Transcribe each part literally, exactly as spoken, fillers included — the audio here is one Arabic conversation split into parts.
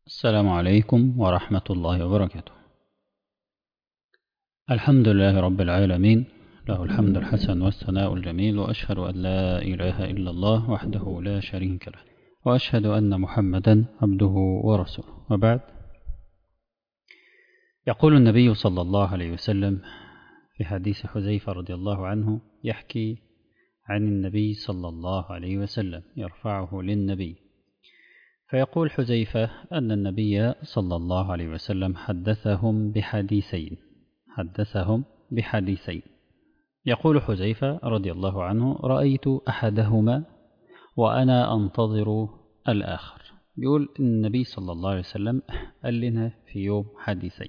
السلام عليكم ورحمة الله وبركاته. الحمد لله رب العالمين، له الحمد الحسن والثناء الجميل، وأشهد أن لا إله إلا الله وحده لا شريك له، وأشهد أن محمدا عبده ورسوله، وبعد. يقول النبي صلى الله عليه وسلم في حديث حذيفة رضي الله عنه، يحكي عن النبي صلى الله عليه وسلم يرفعه للنبي، فيقول حذيفة أن النبي صلى الله عليه وسلم حدثهم بحديثين حدثهم بحديثين يقول حذيفة رضي الله عنه: رأيت أحدهما وأنا أنتظر الآخر. يقول النبي صلى الله عليه وسلم قال لنا في يوم حديثين: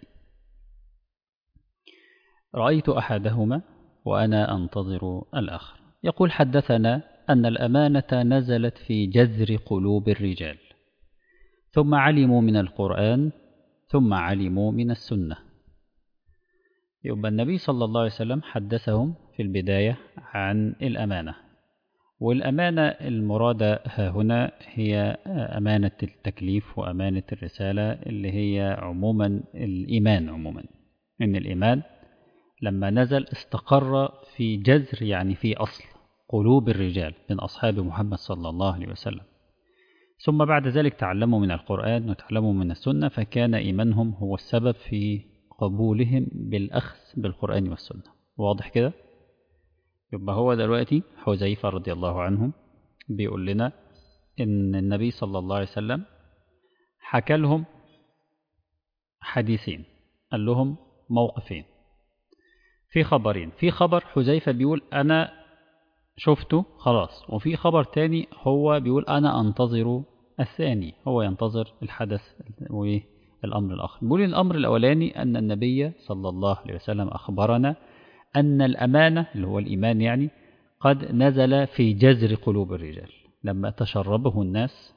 رأيت أحدهما وأنا أنتظر الآخر. يقول: حدثنا أن الأمانة نزلت في جذر قلوب الرجال، ثم علموا من القرآن، ثم علموا من السنة. يبقى النبي صلى الله عليه وسلم حدثهم في البداية عن الأمانة، والأمانة المرادة هنا هي أمانة التكليف وأمانة الرسالة، اللي هي عموما الإيمان. عموما إن الإيمان لما نزل استقر في جذر، يعني في أصل قلوب الرجال من أصحاب محمد صلى الله عليه وسلم، ثم بعد ذلك تعلموا من القرآن وتعلموا من السنة، فكان إيمانهم هو السبب في قبولهم بالأخذ بالقرآن والسنة. واضح كده؟ يبقى هو دلوقتي حذيفة رضي الله عنه بيقول لنا إن النبي صلى الله عليه وسلم حكى لهم حديثين، قال لهم موقفين في خبرين. في خبر حذيفة بيقول أنا شفته خلاص، وفي خبر تاني هو بيقول أنا أنتظر الثاني، هو ينتظر الحدث والأمر الآخر. بيقول الأمر الأولاني أن النبي صلى الله عليه وسلم أخبرنا أن الأمانة اللي هو الإيمان يعني قد نزل في جذر قلوب الرجال، لما تشربه الناس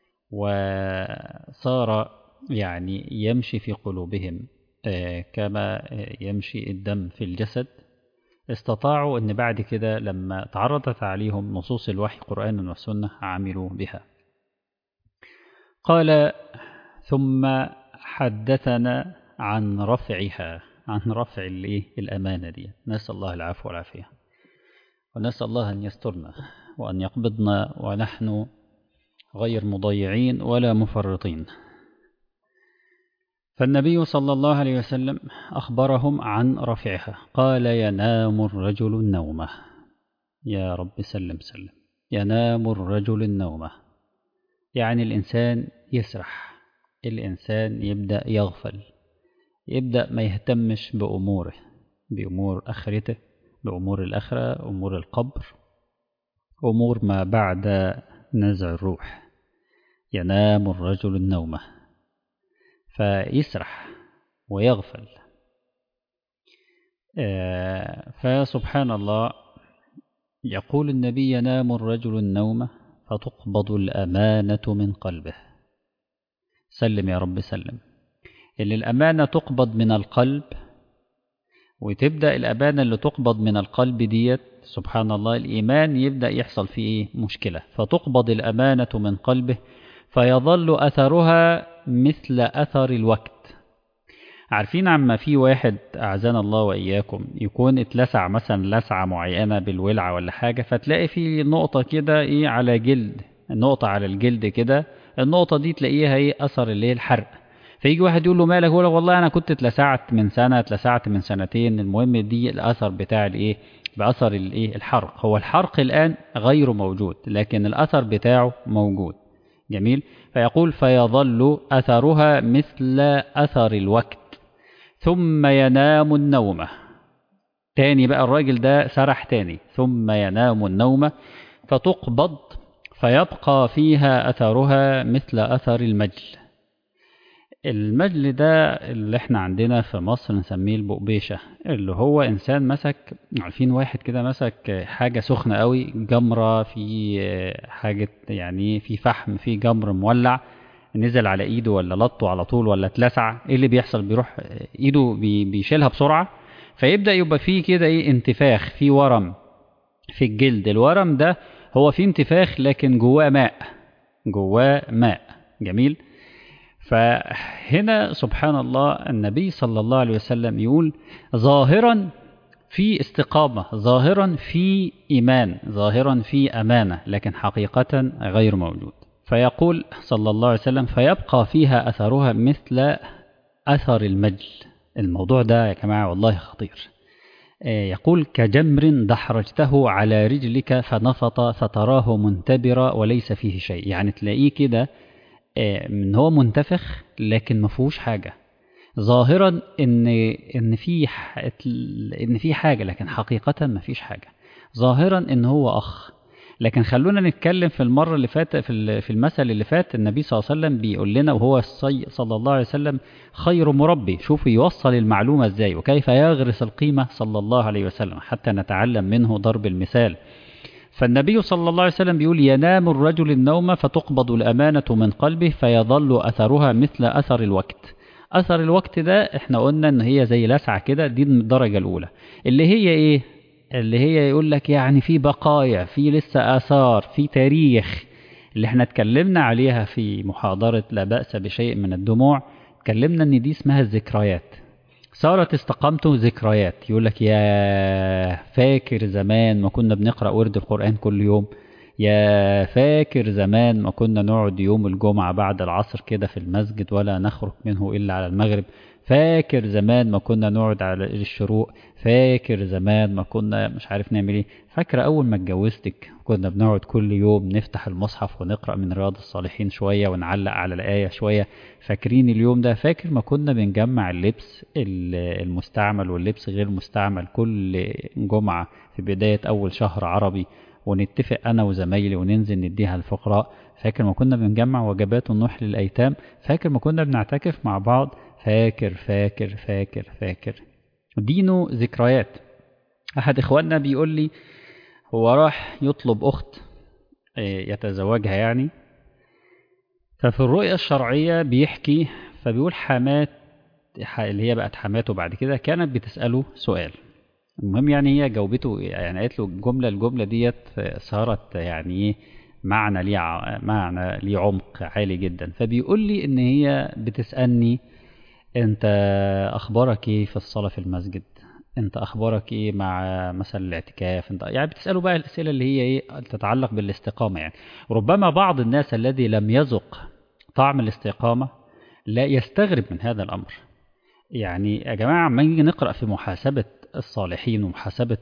وصار يعني يمشي في قلوبهم كما يمشي الدم في الجسد، استطاعوا أن بعد كده لما تعرضت عليهم نصوص الوحي قرآن والسنة عملوا بها. قال: ثم حدثنا عن رفعها، عن رفع الأمانة دي. نسأل الله العفو والعافية، ونسأل الله أن يسترنا وأن يقبضنا ونحن غير مضيعين ولا مفرطين. فالنبي صلى الله عليه وسلم أخبرهم عن رفعها، قال: ينام الرجل النومة. يا رب سلم سلم. ينام الرجل النومة يعني الإنسان يسرح، الإنسان يبدأ يغفل، يبدأ ما يهتمش بأموره، بأمور آخرته، بأمور الآخرة، أمور القبر، أمور ما بعد نزع الروح. ينام الرجل النومة، فيسرح ويغفل. فسبحان الله، يقول النبي: ينام الرجل النوم فتقبض الأمانة من قلبه. سلم يا رب سلم. اللي الأمانة تقبض من القلب، وتبدأ الأمانة اللي تقبض من القلب ديت سبحان الله الإيمان يبدأ يحصل فيه مشكلة، فتقبض الأمانة من قلبه فيظل أثرها مثل أثر الوقت. عارفين عما في واحد أعزنا الله وإياكم يكون اتلسع مثلا لسعة معينة بالولعة ولا حاجة، فتلاقي في نقطة كده إيه على جلد، النقطة على الجلد كده، النقطة دي تلاقيها إيه أثر اللي هي الحرق. فيجي واحد يقول له مالك؟ يقول له والله أنا كنت اتلسعت من سنة، اتلسعت من سنتين، المهم دي الأثر بتاع الإيه، بأثر الإيه الحرق. هو الحرق الآن غير موجود، لكن الأثر بتاعه موجود. جميل. فيقول: فيظل أثرها مثل أثر الوقت ثم ينام النومة. تاني بقى الراجل ده سرح تاني، ثم ينام النومة فتقبض فيبقى فيها أثرها مثل أثر المجل. المجل ده اللي احنا عندنا في مصر نسميه البقبيشة، اللي هو إنسان مسك، عارفين واحد كده مسك حاجة سخنة قوي، جمرة في حاجة يعني في فحم في جمر مولع، نزل على ايده ولا لطه على طول ولا اتلسع، ايه اللي بيحصل؟ بيروح ايده بيشيلها بسرعة، فيبدأ يبقى فيه كده ايه انتفاخ، في ورم في الجلد. الورم ده هو فيه انتفاخ لكن جواه ماء، جواه ماء. جميل. فهنا سبحان الله النبي صلى الله عليه وسلم يقول ظاهرا في استقامة، ظاهرا في إيمان، ظاهرا في أمانة، لكن حقيقة غير موجود. فيقول صلى الله عليه وسلم فيبقى فيها أثرها مثل أثر المجل. الموضوع ده يا جماعة والله خطير. يقول كجمر دحرجته على رجلك فنفط فتراه منتبرا وليس فيه شيء. يعني تلاقيه كده ان هو منتفخ لكن ما فيهوش حاجة، ظاهرا ان ان في ان في حاجة لكن حقيقة ما فيش حاجة، ظاهرا ان هو اخ. لكن خلونا نتكلم في المرة اللي فاتت في في المثل اللي فات النبي صلى الله عليه وسلم بيقول لنا وهو صلى الله عليه وسلم خير مربي. شوفوا يوصل المعلومة ازاي وكيف يغرس القيمة صلى الله عليه وسلم حتى نتعلم منه ضرب المثال. فالنبي صلى الله عليه وسلم بيقول ينام الرجل النوم فتقبض الأمانة من قلبه فيظل أثرها مثل أثر الوقت. أثر الوقت ده احنا قلنا ان هي زي لسعة كده، دي من الدرجة الأولى اللي هي ايه؟ اللي هي يقول لك يعني في بقايا، في لسه آثار، في تاريخ، اللي احنا اتكلمنا عليها في محاضرة لا بأس بشيء من الدموع. اتكلمنا ان دي اسمها الذكريات. صارت استقامته ذكريات. يقول لك يا فاكر زمان ما كنا بنقرأ ورد القرآن كل يوم، يا فاكر زمان ما كنا نقعد يوم الجمعة بعد العصر كده في المسجد ولا نخرج منه إلا على المغرب، فاكر زمان ما كنا نقعد على الشروق، فاكر زمان ما كنا مش عارف نعمل ايه، فاكرة أول ما اتجوزتك كنا بنقعد كل يوم نفتح المصحف ونقرأ من رياض الصالحين شوية ونعلق على الآية شوية، فاكرين اليوم ده، فاكر ما كنا بنجمع اللبس المستعمل واللبس غير المستعمل كل جمعة في بداية أول شهر عربي ونتفق أنا وزمايلي وننزل نديها الفقراء، فاكر ما كنا بنجمع وجبات ونروح للأيتام، فاكر ما كنا بنعتكف مع بعض، فاكر فاكر فاكر فاكر. دينه ذكريات. أحد إخواننا بيقول لي هو راح يطلب أخت يتزوجها يعني، ففي الرؤية الشرعية بيحكي فبيقول حمات اللي هي بقت حماته بعد كده كانت بتسأله سؤال. المهم يعني هي جاوبته، يعني قالت له الجملة الجملة ديت صارت يعني معنى ليه معنى ليه عمق عالي جدا. فبيقول لي ان هي بتسألني انت اخبارك ايه في الصلاة في المسجد، انت اخبارك ايه مع مثلا الاعتكاف، انت يعني بتسأله بقى الاسئلة اللي هي ايه تتعلق بالاستقامة. يعني ربما بعض الناس الذي لم يذق طعم الاستقامة لا يستغرب من هذا الامر. يعني يا جماعة ما نيجي نقرأ في محاسبة الصالحين ومحاسبة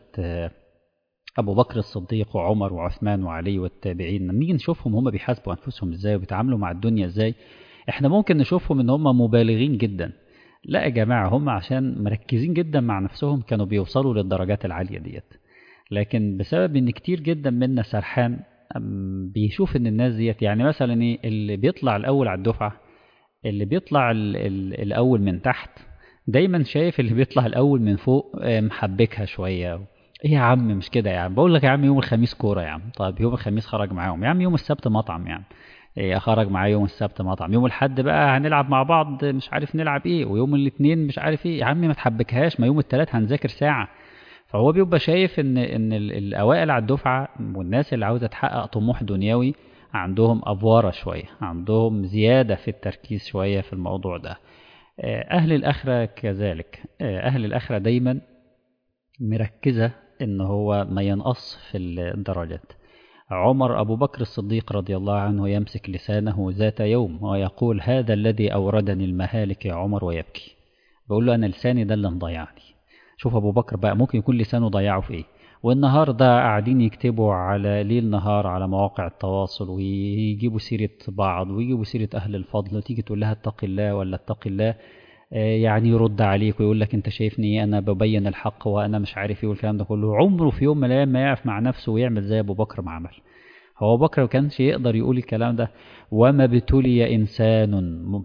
أبو بكر الصديق وعمر وعثمان وعلي والتابعين، نيجي نشوفهم هم بيحاسبوا أنفسهم إزاي وبيتعاملوا مع الدنيا إزاي. إحنا ممكن نشوفهم إن هم مبالغين جدا، لا يا جماعة هم عشان مركزين جدا مع نفسهم كانوا بيوصلوا للدرجات العالية ديت. لكن بسبب إن كتير جدا منا سرحان بيشوف إن الناس ديت يعني مثلا إيه اللي بيطلع الأول على الدفعة، اللي بيطلع ال ال الأول من تحت دايما شايف اللي بيطلع الأول من فوق محبكها شوية. ايه يا عم مش كده يا عم، بقول لك يا عم يوم الخميس كورة يا عم، طيب يوم الخميس خرج معاهم يا عم، يوم السبت مطعم يا عم، إيه خرج معاه يوم السبت مطعم، يوم الحد بقى هنلعب مع بعض مش عارف نلعب ايه، ويوم الاثنين مش عارف ايه، يا عم ما تحبكهاش، ما يوم الثلاث هنذاكر ساعة. فهو بيبقى شايف ان ان الاوائل على الدفعة والناس اللي عاوزة تحقق طموح دنيوي عندهم افوارة شوية، عندهم زيادة في التركيز شوية في الموضوع ده. أهل الآخرة كذلك، أهل الآخرة دايما مركزة إن هو ما ينقص في الدرجات. عمر أبو بكر الصديق رضي الله عنه يمسك لسانه ذات يوم ويقول هذا الذي أوردني المهالك يا عمر ويبكي. بقول له أنا لساني ده اللي مضيعني. شوف أبو بكر بقى ممكن يكون لسانه ضيعه في إيه، والنهاردة قاعدين يكتبوا على ليل نهار على مواقع التواصل ويجيبوا سيرة بعض ويجيبوا سيرة أهل الفضل، وتيجي تقول لها اتق الله ولا اتق الله يعني يرد عليك ويقول لك انت شايفني انا ببين الحق وانا مش عارف ايه والكلام ده كله. عمره في يوم من الايام ما يقف مع نفسه ويعمل زي ابو بكر ما عمل. هو ابو بكر ما كانش يقدر يقول الكلام ده. وما ابتلي انسان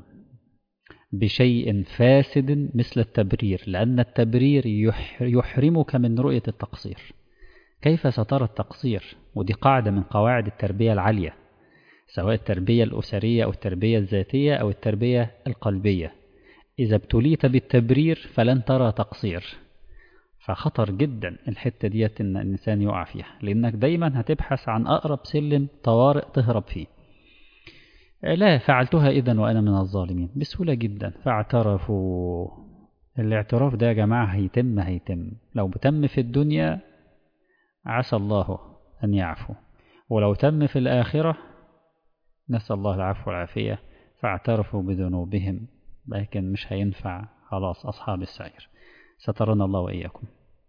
بشيء فاسد مثل التبرير، لان التبرير يحرمك من رؤية التقصير. كيف سترى التقصير؟ ودي قاعدة من قواعد التربية العالية، سواء التربية الأسرية أو التربية الذاتية أو التربية القلبية. إذا ابتليت بالتبرير فلن ترى تقصير. فخطر جدا الحتة ديت إن الإنسان يقع فيها، لأنك دايما هتبحث عن أقرب سلم طوارئ تهرب فيه. لا فعلتها إذن وأنا من الظالمين، بسهولة جدا. فاعترفوا. الاعتراف ده يا جماعة هيتم هيتم لو تم في الدنيا عسى الله أن يعفو، ولو تم في الآخرة نسأل الله العفو والعافية. فاعترفوا بذنوبهم، لكن مش هينفع خلاص أصحاب السعير. سترنا الله وإياكم.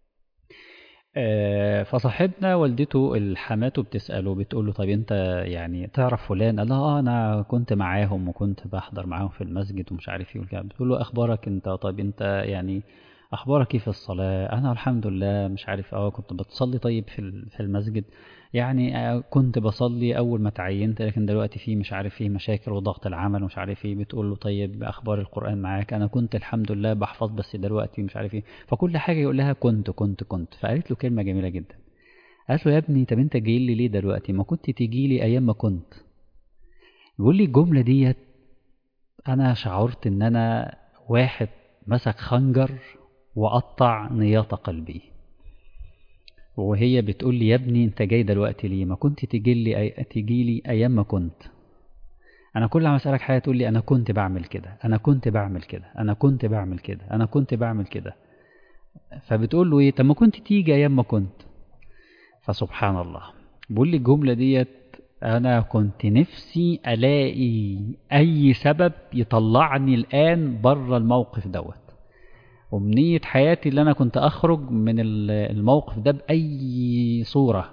فصاحبنا والدته الحماته بتسأله، بتقول له طيب انت يعني تعرف فلان؟ قال لها اه انا كنت معاهم وكنت بحضر معاهم في المسجد ومش عارف ايه وكده. بتقول له اخبارك انت؟ طيب انت يعني اخبارك ايه في الصلاة؟ انا الحمد لله مش عارف اه كنت بتصلي طيب في في المسجد يعني آه كنت بصلي اول ما تعينت، لكن دلوقتي في مش عارف فيه مشاكل وضغط العمل ومش عارف ايه. بتقول له طيب اخبار القرآن معاك؟ انا كنت الحمد لله بحفظ بس دلوقتي مش عارف ايه. فكل حاجة يقول لها كنت كنت كنت. فقالت له كلمة جميلة جدا، قالت له يا ابني طب انت جاي لي ليه دلوقتي؟ ما كنت تيجي لي ايام ما كنت. يقول لي الجملة ديت انا شعرت ان انا واحد مسك خنجر وقطع نياط قلبي. وهي بتقول لي يا ابني انت جاي دلوقتي ليه؟ ما كنت تيجي لي أي... تيجي لي ايام ما كنت. انا كل ما اسالك حاجه تقول لي انا كنت بعمل كده، انا كنت بعمل كده، انا كنت بعمل كده، انا كنت بعمل كده. فبتقول له ايه؟ طب ما كنت تيجي ايام ما كنت. فسبحان الله، بقول لي الجمله ديت انا كنت نفسي الاقي اي سبب يطلعني الان بره الموقف دوت. أمنية حياتي اللي أنا كنت أخرج من الموقف ده بأي صورة.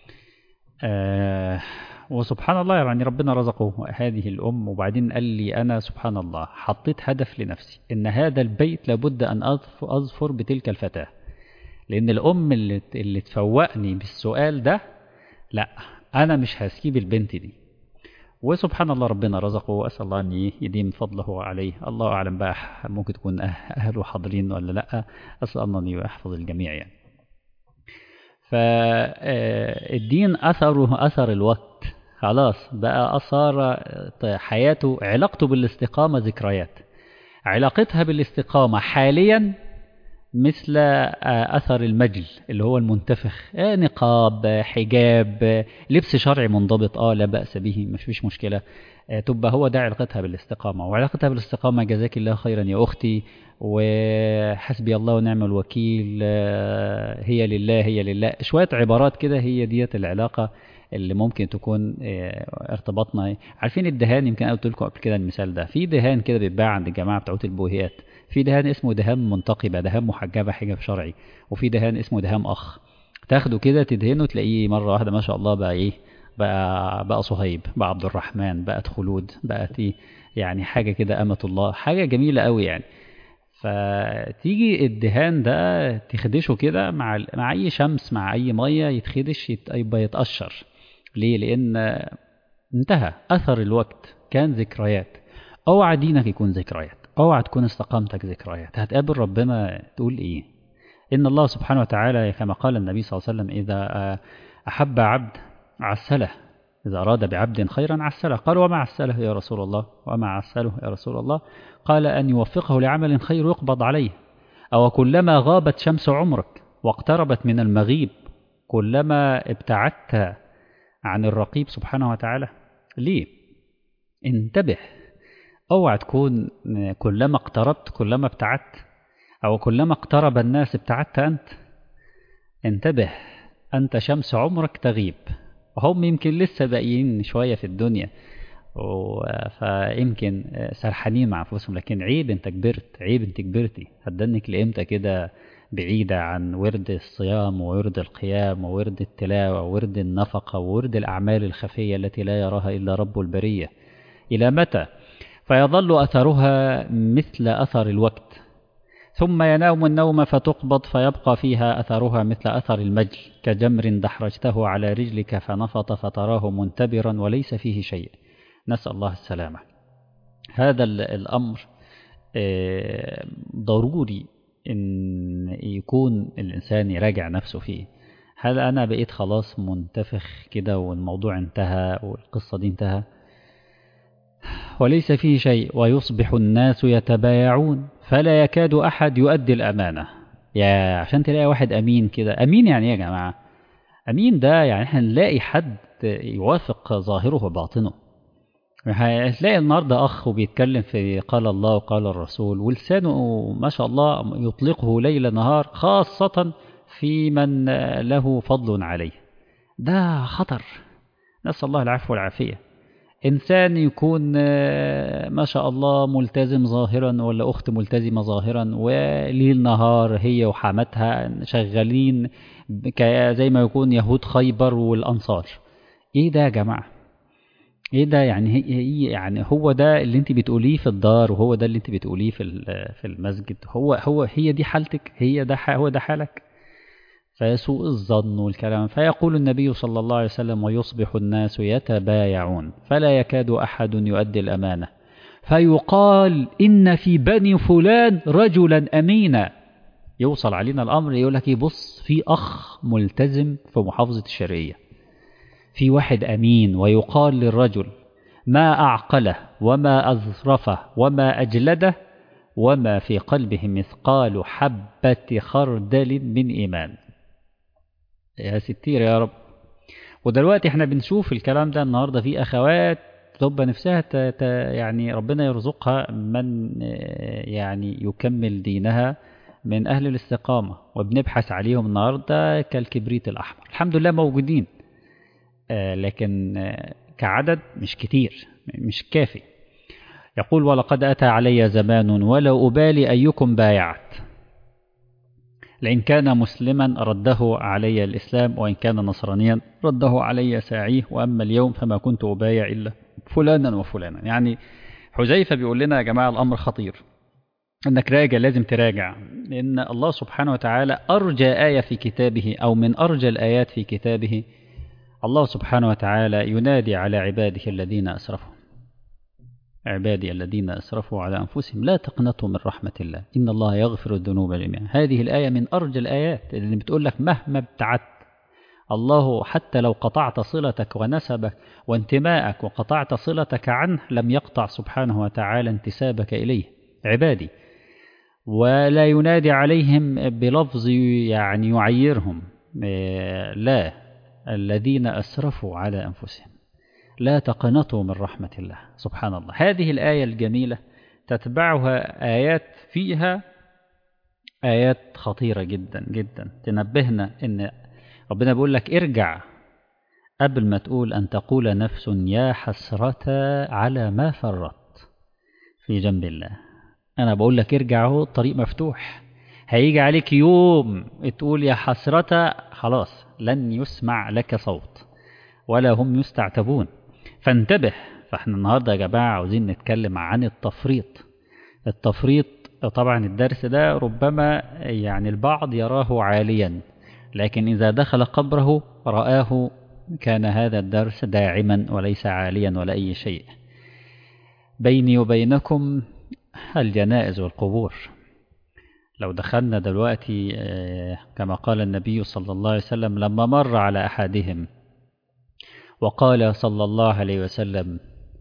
آه وسبحان الله يعني ربنا رزقه هذه الأم. وبعدين قال لي أنا سبحان الله حطيت هدف لنفسي إن هذا البيت لابد أن أظفر بتلك الفتاة، لأن الأم اللي, اللي تفوقني بالسؤال ده لا أنا مش هسيب البنت دي. وسبحان الله ربنا رزقه، وأسأل الله أن يديم فضله عليه. الله أعلم بقى ممكن تكون أهله حاضرين ولا لأ، أسأل الله أن يحفظ الجميع يعني. فالدين أثره أثر الوقت، خلاص بقى أثر حياته. علاقته بالاستقامة ذكريات، علاقتها بالاستقامة حاليا مثل أثر المجل اللي هو المنتفخ، نقاب، حجاب، لبس شرعي منضبط اه لا بأس به مش فيش مشكلة. تبقى هو ده علاقتها بالاستقامة. وعلاقتها بالاستقامة جزاك الله خيرا يا أختي، وحسبي الله ونعم الوكيل، هي لله هي لله، شوية عبارات كده هي ديت العلاقة اللي ممكن تكون ارتباطنا. عارفين الدهان؟ يمكن قلت لكم قبل كده المثال ده. في دهان كده بيتباع عند الجماعة بتوعت البوهيات. في دهان اسمه دهان منتقبة، دهان محجبة حجاب شرعي. وفي دهان اسمه دهان أخ، تاخده كده تدهنه تلاقيه مرة واحدة ما شاء الله بقى إيه، بقى بقى صهيب، بقى عبد الرحمن، بقت خلود، بقت إيه يعني حاجة كده أمة الله، حاجة جميلة قوي يعني. فتيجي الدهان ده تخدشه كده مع مع أي شمس مع أي مية يتخدش يبقى يتقشر. ليه؟ لأن انتهى أثر الوقت، كان ذكريات. اوعى دينك يكون ذكريات، اوعى تكون استقامتك ذكريات. هتقابل ربنا تقول ايه؟ ان الله سبحانه وتعالى كما قال النبي صلى الله عليه وسلم اذا احب عبد عسله، اذا اراد بعبد خيرا عسله. قال وما عسله يا رسول الله؟ وما عسله يا رسول الله؟ قال ان يوفقه لعمل خير يقبض عليه. او كلما غابت شمس عمرك واقتربت من المغيب كلما ابتعدت عن الرقيب سبحانه وتعالى. ليه؟ انتبه، اوعى تكون كلما اقتربت كلما ابتعدت، او كلما اقترب الناس ابتعدت انت. انتبه، انت شمس عمرك تغيب، وهم يمكن لسه باقيين شوية في الدنيا فيمكن سرحانين مع انفسهم، لكن عيب انت كبرت، عيب انت كبرتي. هتدنك لامتى كده بعيدة عن ورد الصيام وورد القيام وورد التلاوة وورد النفقة وورد الأعمال الخفية التي لا يراها إلا رب البرية؟ إلى متى؟ فيظل أثرها مثل أثر الوقت، ثم ينام النوم فتقبض فيبقى فيها أثرها مثل أثر المجل، كجمر دحرجته على رجلك فنفط فتراه منتبرا وليس فيه شيء. نسأل الله السلامة. هذا الأمر ضروري إن يكون الإنسان يراجع نفسه فيه. هل أنا بقيت خلاص منتفخ كده والموضوع انتهى والقصة دي انتهى وليس فيه شيء، ويصبح الناس يتبايعون فلا يكاد أحد يؤدي الأمانة؟ يا عشان تلاقي واحد أمين كده. أمين يعني إيه يا جماعة؟ أمين ده يعني احنا نلاقي حد يوافق ظاهره وباطنه. هتلاقي النهارده أخ وبيتكلم في قال الله وقال الرسول ولسانه ما شاء الله يطلقه ليل نهار، خاصة في من له فضل عليه. ده خطر، نسأل الله العفو والعافية. إنسان يكون آه، ما شاء الله ملتزم ظاهرا، ولا أخت ملتزمة ظاهرا، وليل نهار هي وحماتها شغالين ك- زي ما يكون يهود خيبر والأنصار. إيه ده يا جماعة؟ إيه ده؟ يعني هي هي- يعني هو ده اللي أنت بتقوليه في الدار، وهو ده اللي أنت بتقوليه في ال- في المسجد؟ هو هو هي دي حالتك؟ هي ده ح- هو ده حالك؟ فيسوء الظن والكلام. فيقول النبي صلى الله عليه وسلم: ويصبح الناس يتبايعون فلا يكاد أحد يؤدي الأمانة، فيقال إن في بني فلان رجلا أمينا. يوصل علينا الأمر يقول لك: بص، في أخ ملتزم في محافظة الشرقية، في واحد أمين، ويقال للرجل: ما أعقله وما أظرفه وما أجلده وما في قلبه مثقال حبة خردل من إيمان. يا ستير يا رب. ودلوقتي احنا بنشوف الكلام ده النهارده في اخوات تبقى نفسها ت... ت... يعني ربنا يرزقها من آه، يعني يكمل دينها من اهل الاستقامه، وبنبحث عليهم النهارده كالكبريت الاحمر. الحمد لله موجودين، آه، لكن آه، كعدد مش كتير، مش كافي. يقول: ولقد اتى علي زمان ولا ابالي ايكم بايعت، لئن كان مسلما رده علي الإسلام، وإن كان نصرانيا رده علي ساعيه، وأما اليوم فما كنت أبايع إلا فلانا وفلانا. يعني حذيفة بيقول لنا يا جماعة الأمر خطير، إنك راجع، لازم تراجع، لأن الله سبحانه وتعالى أرجى آية في كتابه، أو من أرجى الآيات في كتابه. الله سبحانه وتعالى ينادي على عباده الذين أسرفوا: عبادي الذين أسرفوا على أنفسهم لا تقنطوا من رحمة الله إن الله يغفر الذنوب جميعا. هذه الآية من أرجى الآيات اللي بتقول لك مهما ابتعدت، الله حتى لو قطعت صلتك ونسبك وانتماءك وقطعت صلتك عنه، لم يقطع سبحانه وتعالى انتسابك إليه. عبادي، ولا ينادي عليهم بلفظ يعني يعيرهم، إيه، لا، الذين أسرفوا على أنفسهم لا تقنطوا من رحمة الله. سبحان الله. هذه الآية الجميلة تتبعها آيات فيها آيات خطيرة جدا جدا تنبهنا إن ربنا بيقول لك: ارجع قبل ما تقول أن تقول نفس يا حسرة على ما فرطت في جنب الله. أنا بقول لك ارجع، اهو الطريق مفتوح. هيجي عليك يوم تقول يا حسرة، خلاص لن يسمع لك صوت ولا هم يستعتبون. فانتبه. فاحنا النهاردة يا جماعة عاوزين نتكلم عن التفريط. التفريط طبعا الدرس ده ربما يعني البعض يراه عاليا، لكن إذا دخل قبره رآه كان هذا الدرس داعما وليس عاليا ولا أي شيء. بيني وبينكم الجنائز والقبور. لو دخلنا دلوقتي آه، كما قال النبي صلى الله عليه وسلم لما مر على أحدهم وقال صلى الله عليه وسلم: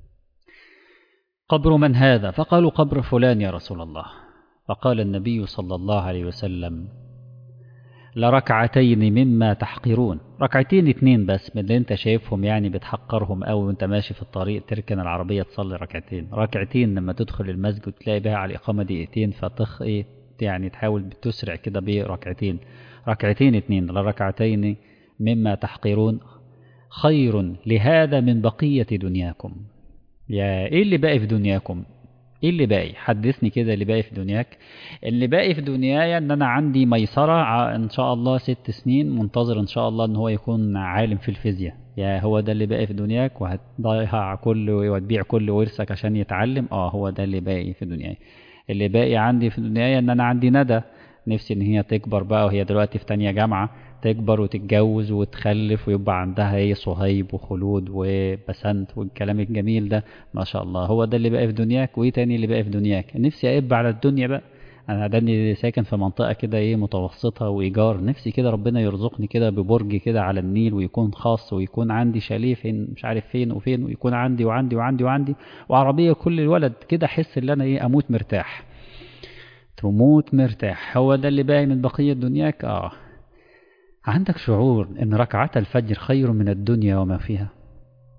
قبر من هذا؟ فقالوا: قبر فلان يا رسول الله. فقال النبي صلى الله عليه وسلم: لركعتين مما تحقرون. ركعتين اتنين بس من اللي انت شايفهم يعني بتحقرهم، او انت ماشي في الطريق تركن العربية تصلي ركعتين. ركعتين لما تدخل المسجد تلاقي بها على الإقامة دقيقتين، فتخ ايه يعني تحاول بتسرع كده بركعتين. ركعتين اتنين، لركعتين مما تحقرون خير لهذا من بقية دنياكم. يا ايه اللي باقي في دنياكم؟ ايه اللي باقي؟ حدثني كده اللي باقي في دنياك. اللي باقي في دنياي ان انا عندي ميسرة ع- ان شاء الله ست سنين منتظر ان شاء الله ان هو يكون عالم في الفيزياء. يا هو ده اللي باقي في دنياك؟ وهتضيع كل وتبيع كل ورثك عشان يتعلم؟ اه، هو ده اللي باقي في دنياي. اللي باقي عندي في دنياي ان انا عندي ندى، نفسي ان هي تكبر بقى، وهي دلوقتي في تانية جامعة، تكبر وتتجوز وتخلف ويبقى عندها هي صهيب وخلود وبسنت والكلام الجميل ده. ما شاء الله، هو ده اللي بقى في دنياك؟ وايه تاني اللي بقى في دنياك؟ نفسي أقب على الدنيا بقى. انا داني ساكن في منطقة كده ايه متوسطة وايجار، نفسي كده ربنا يرزقني كده ببرج كده على النيل، ويكون خاص، ويكون عندي شاليه فين مش عارف فين وفين، ويكون عندي وعندي وعندي وعندي وعربية كل الولد كده، احس ان انا ايه اموت مرتاح. تموت مرتاح. هو ده اللي باقي من بقية دنياك؟ اه. عندك شعور ان ركعات الفجر خير من الدنيا وما فيها؟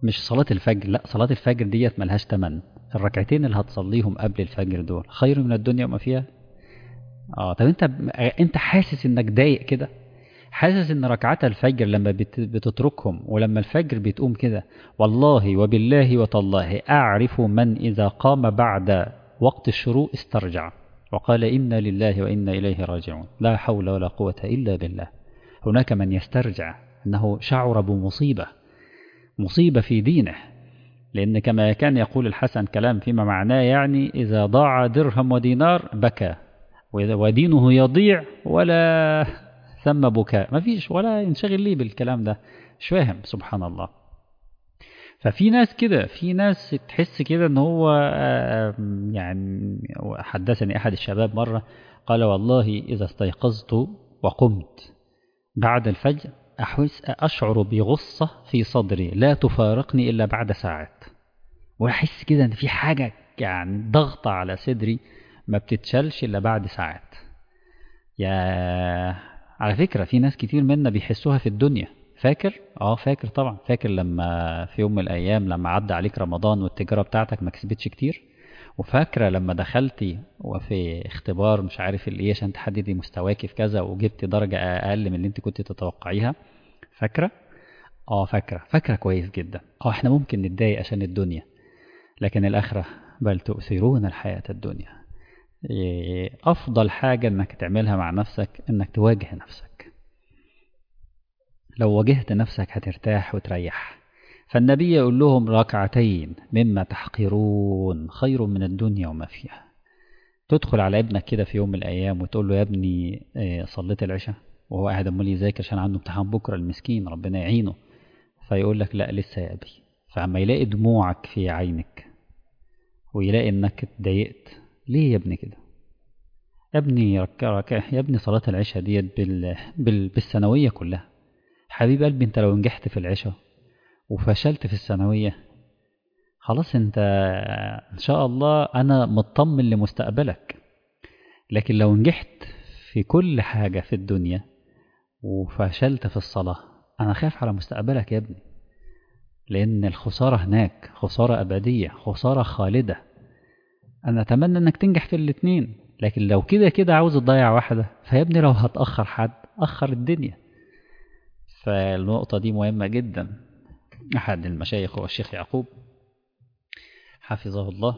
مش صلاة الفجر، لا صلاة الفجر ديت ملهاش تمن. الركعتين اللي هتصليهم قبل الفجر دول خير من الدنيا وما فيها. اه طب انت انت حاسس انك ضايق كده؟ حاسس ان ركعات الفجر لما بت- بتتركهم ولما الفجر بتقوم كده، والله وبالله وتالله اعرف من اذا قام بعد وقت الشروق استرجع وقال انا لله وانا اليه راجعون، لا حول ولا قوة الا بالله. هناك من يسترجع انه شعر بمصيبة، مصيبة في دينه. لأن كما كان يقول الحسن كلام فيما معناه يعني إذا ضاع درهم ودينار بكى، وإذا- ودينه يضيع ولا ثم بكاء، ما فيش ولا ينشغل ليه بالكلام ده، مش فاهم سبحان الله. ففي ناس كده، في ناس تحس كده ان هو آه، يعني حدثني احد الشباب مرة قال والله اذا استيقظت وقمت بعد الفجر أحس أشعر بغصة في صدري لا تفارقني إلا بعد ساعات، وأحس كده إن في حاجة يعني ضغطة على صدري ما بتتشالش إلا بعد ساعات. يا على فكرة في ناس كتير منا بيحسوها في الدنيا. فاكر؟ اه فاكر طبعا. فاكر لما في يوم من الأيام لما عدى عليك رمضان والتجارة بتاعتك ما كسبتش كتير؟ وفاكرة لما دخلتي وفي اختبار مش عارف الايه عشان تحددي مستواكي في كذا وجبتي درجة أقل من اللي انت كنت تتوقعيها؟ فاكرة؟ اه فاكرة، فاكرة كويس جدا. اه احنا ممكن نتضايق عشان الدنيا، لكن الآخرة بل تؤثرون الحياة الدنيا. إيه، أفضل حاجة إنك تعملها مع نفسك إنك تواجه نفسك. لو واجهت نفسك هترتاح وتريح. فالنبي يقول لهم ركعتين مما تحقرون خير من الدنيا وما فيها. تدخل على ابنك كده في يوم من الأيام وتقول له يا ابني إيه، صليت العشاء؟ وهو قاعد عمال يذاكر عشان عنده امتحان بكرة، المسكين ربنا يعينه. فيقول لك لا لسه يا أبي. فعما يلاقي دموعك في عينك ويلاقي انك اتضايقت، ليه يا ابني كده؟ يا ابني رك... رك... يا ابني صلاة العشاء ديت بال... بال... بالثانوية كلها. حبيب قلبي انت لو نجحت في العشاء وفشلت في الثانوية خلاص انت ان شاء الله انا مطمن لمستقبلك. لكن لو نجحت في كل حاجة في الدنيا وفشلت في الصلاة انا خايف على مستقبلك يا ابني. لان الخسارة هناك خسارة ابدية، خسارة خالدة. انا اتمنى انك تنجح في الاتنين، لكن لو كده كده عاوز تضيع واحدة فيا ابني لو هتأخر حد أخر الدنيا. فالنقطة دي مهمة جدا. أحد المشايخ هو الشيخ يعقوب حفظه الله،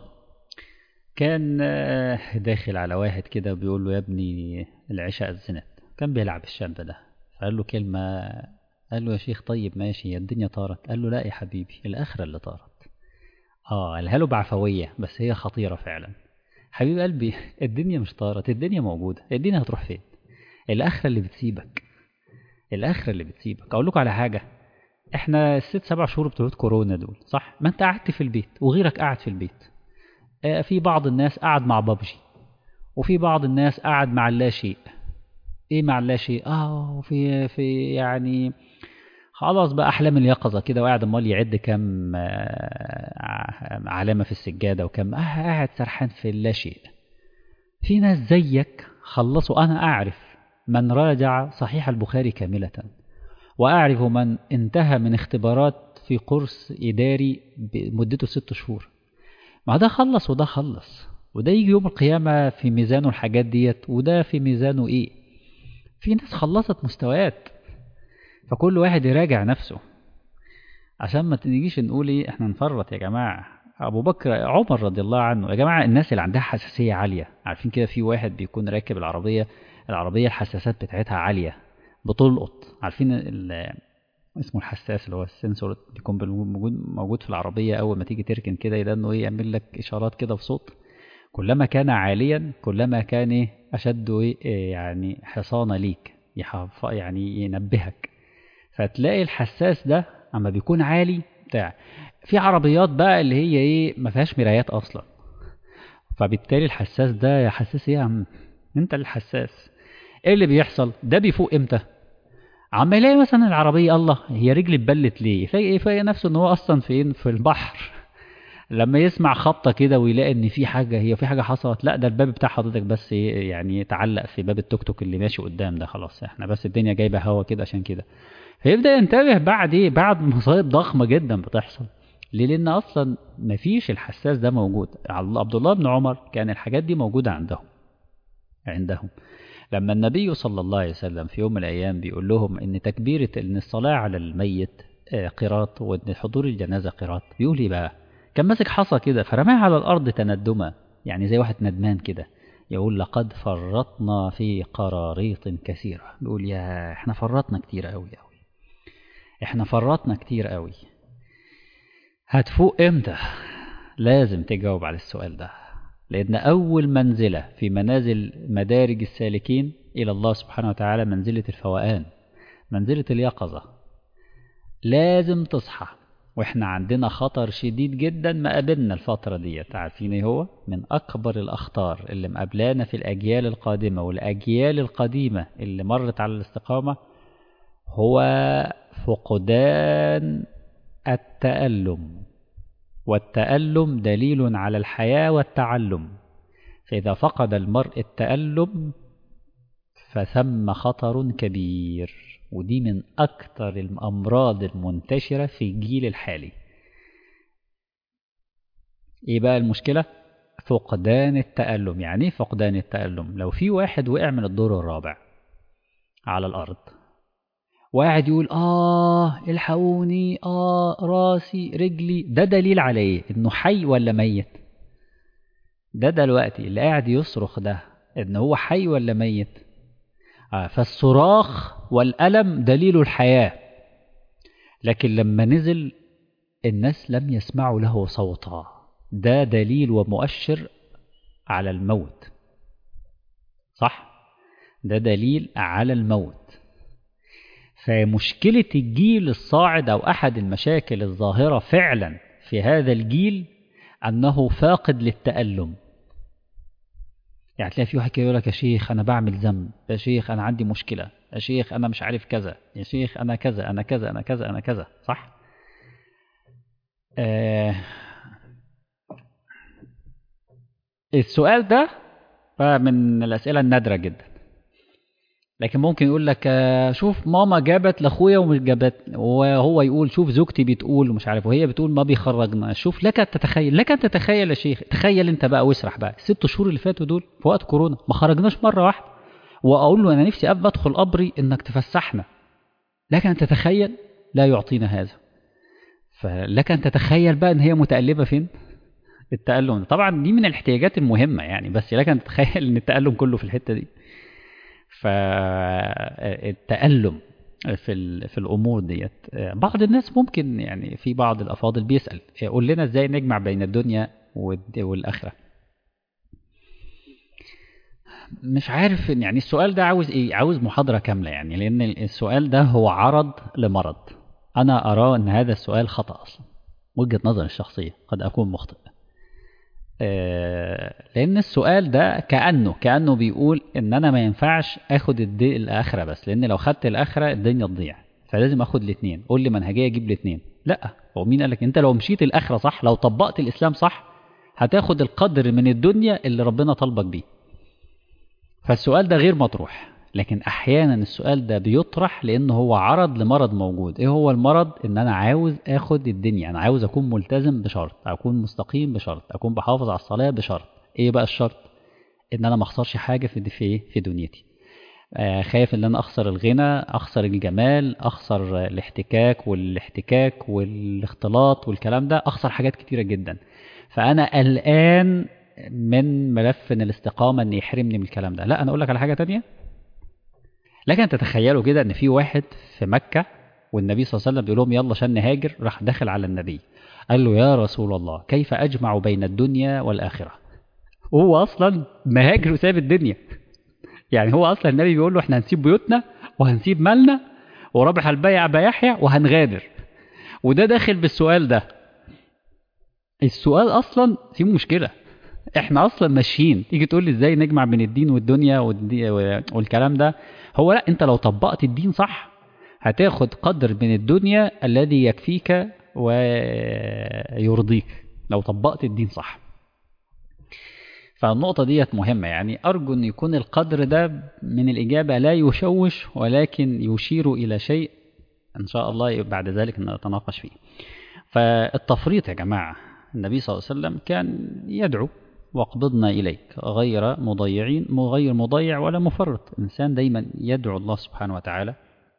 كان آه، داخل على واحد كده بيقول له يا ابني العشاء أذنت. كان بيلعب الشاب ده، فقال له كلمة، قال له يا شيخ طيب ماشي يا الدنيا طارت. قال له لا يا حبيبي الآخرة اللي طارت. اه قالها له بعفوية بس هي خطيرة فعلا. حبيب قلبي الدنيا مش طارت، الدنيا موجودة، الدنيا هتروح فين؟ الآخرة اللي بتسيبك، الآخرة اللي بتسيبك. أقول لكم على حاجة، إحنا الست سبع شهور بتوع كورونا دول صح؟ ما أنت قعدت في البيت وغيرك قاعد في البيت. آه في بعض الناس قعد مع بابجي، وفي بعض الناس قعد مع اللا شيء. إيه مع اللا شيء؟ آه في في يعني خلاص بقى أحلام اليقظة كده، وقاعد أمال يعد كم آه علامة في السجادة وكم، آه قاعد سرحان في اللا شيء. في ناس زيك خلصوا. أنا أعرف من راجع صحيح البخاري كاملة، وأعرف من انتهى من اختبارات في قرص إداري مدته ست شهور. ما ده خلص وده خلص، وده يجي يوم القيامة في ميزانه الحاجات ديت وده في ميزانه إيه. في ناس خلصت مستويات، فكل واحد يراجع نفسه عشان ما تنجيش نقول إيه إحنا نفرط. يا جماعة أبو بكر عمر رضي الله عنه، يا جماعة الناس اللي عندها حساسية عالية عارفين كده، في واحد بيكون راكب العربية، العربية الحساسات بتاعتها عالية بتلقط، عارفين اسمه الحساس اللي هو السنسور بيكون موجود موجود في العربية، أول ما تيجي تركن كده يبقى إنه إيه يعمل لك إشارات كده بصوت. كلما كان عاليا كلما كان إيه أشد إيه يعني حصانة ليك، يحف يعني ينبهك. فتلاقي الحساس ده أما بيكون عالي بتاع. في عربيات بقى اللي هي إيه ما فيهاش مرايات أصلا، فبالتالي الحساس ده يا حساس إيه يا عم أنت الحساس. إيه اللي بيحصل ده بيفوق إمتى؟ عم يلاقي مثلا العربية الله هي رجلي اتبلت ليه، يفاجئ يفاجئ نفسه ان هو اصلا فين في البحر. لما يسمع خبطة كده ويلاقي ان في حاجة، هي في حاجة حصلت، لا ده الباب بتاع حضرتك بس يعني تعلق في باب التوك توك اللي ماشي قدام ده، خلاص احنا بس الدنيا جايبة هوا كده عشان كده. فيبدأ ينتبه بعد ايه، بعد مصايب ضخمة جدا بتحصل. ليه؟ لان اصلا مفيش الحساس ده موجود. عبد الله بن عمر كان الحاجات دي موجودة عندهم عندهم لما النبي صلى الله عليه وسلم في يوم من الأيام بيقول لهم إن تكبيرة إن الصلاة على الميت قراط، وإن حضور الجنازة قراط، بيقول إيه بقى؟ كان ماسك حصى كده فرماها على الأرض تندما، يعني زي واحد ندمان كده، يقول لقد فرطنا في قراريط كثيرة. بيقول يا إحنا فرطنا كتير أوي أوي، إحنا فرطنا كتير أوي. هتفوق إمتى؟ لازم تجاوب على السؤال ده، لأن أول منزلة في منازل مدارج السالكين إلى الله سبحانه وتعالى منزلة الفوقان، منزلة اليقظة. لازم تصحى، وإحنا عندنا خطر شديد جدا مقابلنا الفترة دي. عارفين إيه هو؟ من أكبر الأخطار اللي مقابلانا في الأجيال القادمة والأجيال القديمة اللي مرت على الاستقامة، هو فقدان التألم. والتألم دليل على الحياة والتعلم، فإذا فقد المرء التألم فثم خطر كبير، ودي من أكثر الأمراض المنتشرة في الجيل الحالي. إيه بقى المشكلة؟ فقدان التألم. يعني فقدان التألم، لو في واحد وقع من الدور الرابع على الأرض وقاعد يقول آه الحقوني، آه راسي رجلي، ده دليل على إيه؟ إنه حي ولا ميت؟ ده دلوقتي اللي قاعد يصرخ ده إن هو حي ولا ميت؟ آه فالصراخ والألم دليل الحياة، لكن لما نزل الناس لم يسمعوا له صوتا، ده دليل ومؤشر على الموت. صح؟ ده دليل على الموت. فمشكلة الجيل الصاعد أو أحد المشاكل الظاهرة فعلا في هذا الجيل أنه فاقد للتألم. يعني تلاقي في واحد كده يقول لك يا شيخ أنا بعمل ذنب، يا شيخ أنا عندي مشكلة، يا شيخ أنا مش عارف كذا، يا شيخ أنا كذا أنا كذا أنا كذا أنا كذا. صح؟ آه السؤال ده من الأسئلة النادرة جدا، لكن ممكن يقول لك شوف ماما جابت لاخويا ومش جابت، وهو يقول شوف زوجتي بتقول ومش عارف، وهي بتقول ما بيخرجنا. شوف لك ان تتخيل، لك ان تتخيل يا شيخ، تخيل انت بقى واسرح بقى الست شهور اللي فاتوا دول في وقت كورونا ما خرجناش مره واحده، واقول له انا نفسي ابقى ادخل قبري انك تفسحنا، لك ان تتخيل لا يعطينا هذا. فلك ان تتخيل بقى ان هي متألبه فين التألم. طبعا دي من الاحتياجات المهمه يعني، بس لك ان تتخيل ان التألم كله في الحته دي. فالتألم في في الأمور ديت، بعض الناس ممكن يعني في بعض الأفاضل بيسأل قول لنا إزاي نجمع بين الدنيا والآخرة. مش عارف يعني السؤال ده عاوز إيه، عاوز محاضرة كاملة يعني، لأن السؤال ده هو عرض لمرض. أنا أرى أن هذا السؤال خطأ أصلا، وجهة نظر الشخصية، قد أكون مخطئ. لأن السؤال ده كأنه كأنه بيقول إن أنا ما ينفعش أخد الدي الآخرة بس، لأن لو خدت الآخرة الدنيا تضيع، فلازم أخد الاثنين. قول لي منهجية أجيب الاثنين؟ لا، هو مين قالك؟ أنت لو مشيت الآخرة صح، لو طبقت الإسلام صح، هتاخد القدر من الدنيا اللي ربنا طلبك بيه. فالسؤال ده غير مطروح، لكن أحيانا السؤال ده بيطرح لأنه هو عرض لمرض موجود. إيه هو المرض؟ إن أنا عاوز أخد الدنيا، أنا عاوز أكون ملتزم بشرط، أكون مستقيم بشرط، أكون بحافظ على الصلاة بشرط. إيه بقى الشرط؟ إن أنا ما أخسرش حاجة في في في دنيتي. آه خايف إن أنا أخسر الغنى، أخسر الجمال، أخسر الاحتكاك والاحتكاك والاختلاط والكلام ده، أخسر حاجات كتيرة جدا. فأنا قلقان من ملف إن الاستقامة إن يحرمني من الكلام ده. لا، أنا أقول لك على حاجة تانية. لكن تتخيلوا كده ان في واحد في مكة والنبي صلى الله عليه وسلم بيقول لهم يلا عشان نهاجر، راح داخل على النبي قال له يا رسول الله كيف اجمع بين الدنيا والاخرة؟ هو اصلا مهاجر وساب الدنيا. يعني هو اصلا النبي بيقول له احنا هنسيب بيوتنا وهنسيب مالنا ورابح البيع ابا يحيى وهنغادر، وده داخل بالسؤال ده. السؤال اصلا فيه مشكلة. احنا اصلا ماشيين، تيجي تقول لي ازاي نجمع بين الدين والدنيا والكلام ده؟ هو لا، انت لو طبقت الدين صح هتاخد قدر من الدنيا الذي يكفيك ويرضيك. لو طبقت الدين صح. فالنقطة ديت مهمة، يعني أرجو أن يكون القدر ده من الإجابة لا يشوش ولكن يشير إلى شيء إن شاء الله بعد ذلك نتناقش فيه. فالتفريط يا جماعة، النبي صلى الله عليه وسلم كان يدعو واقبضنا إليك غير مضيعين، غير مضيع ولا مفرط. الإنسان دايما يدعو الله سبحانه وتعالى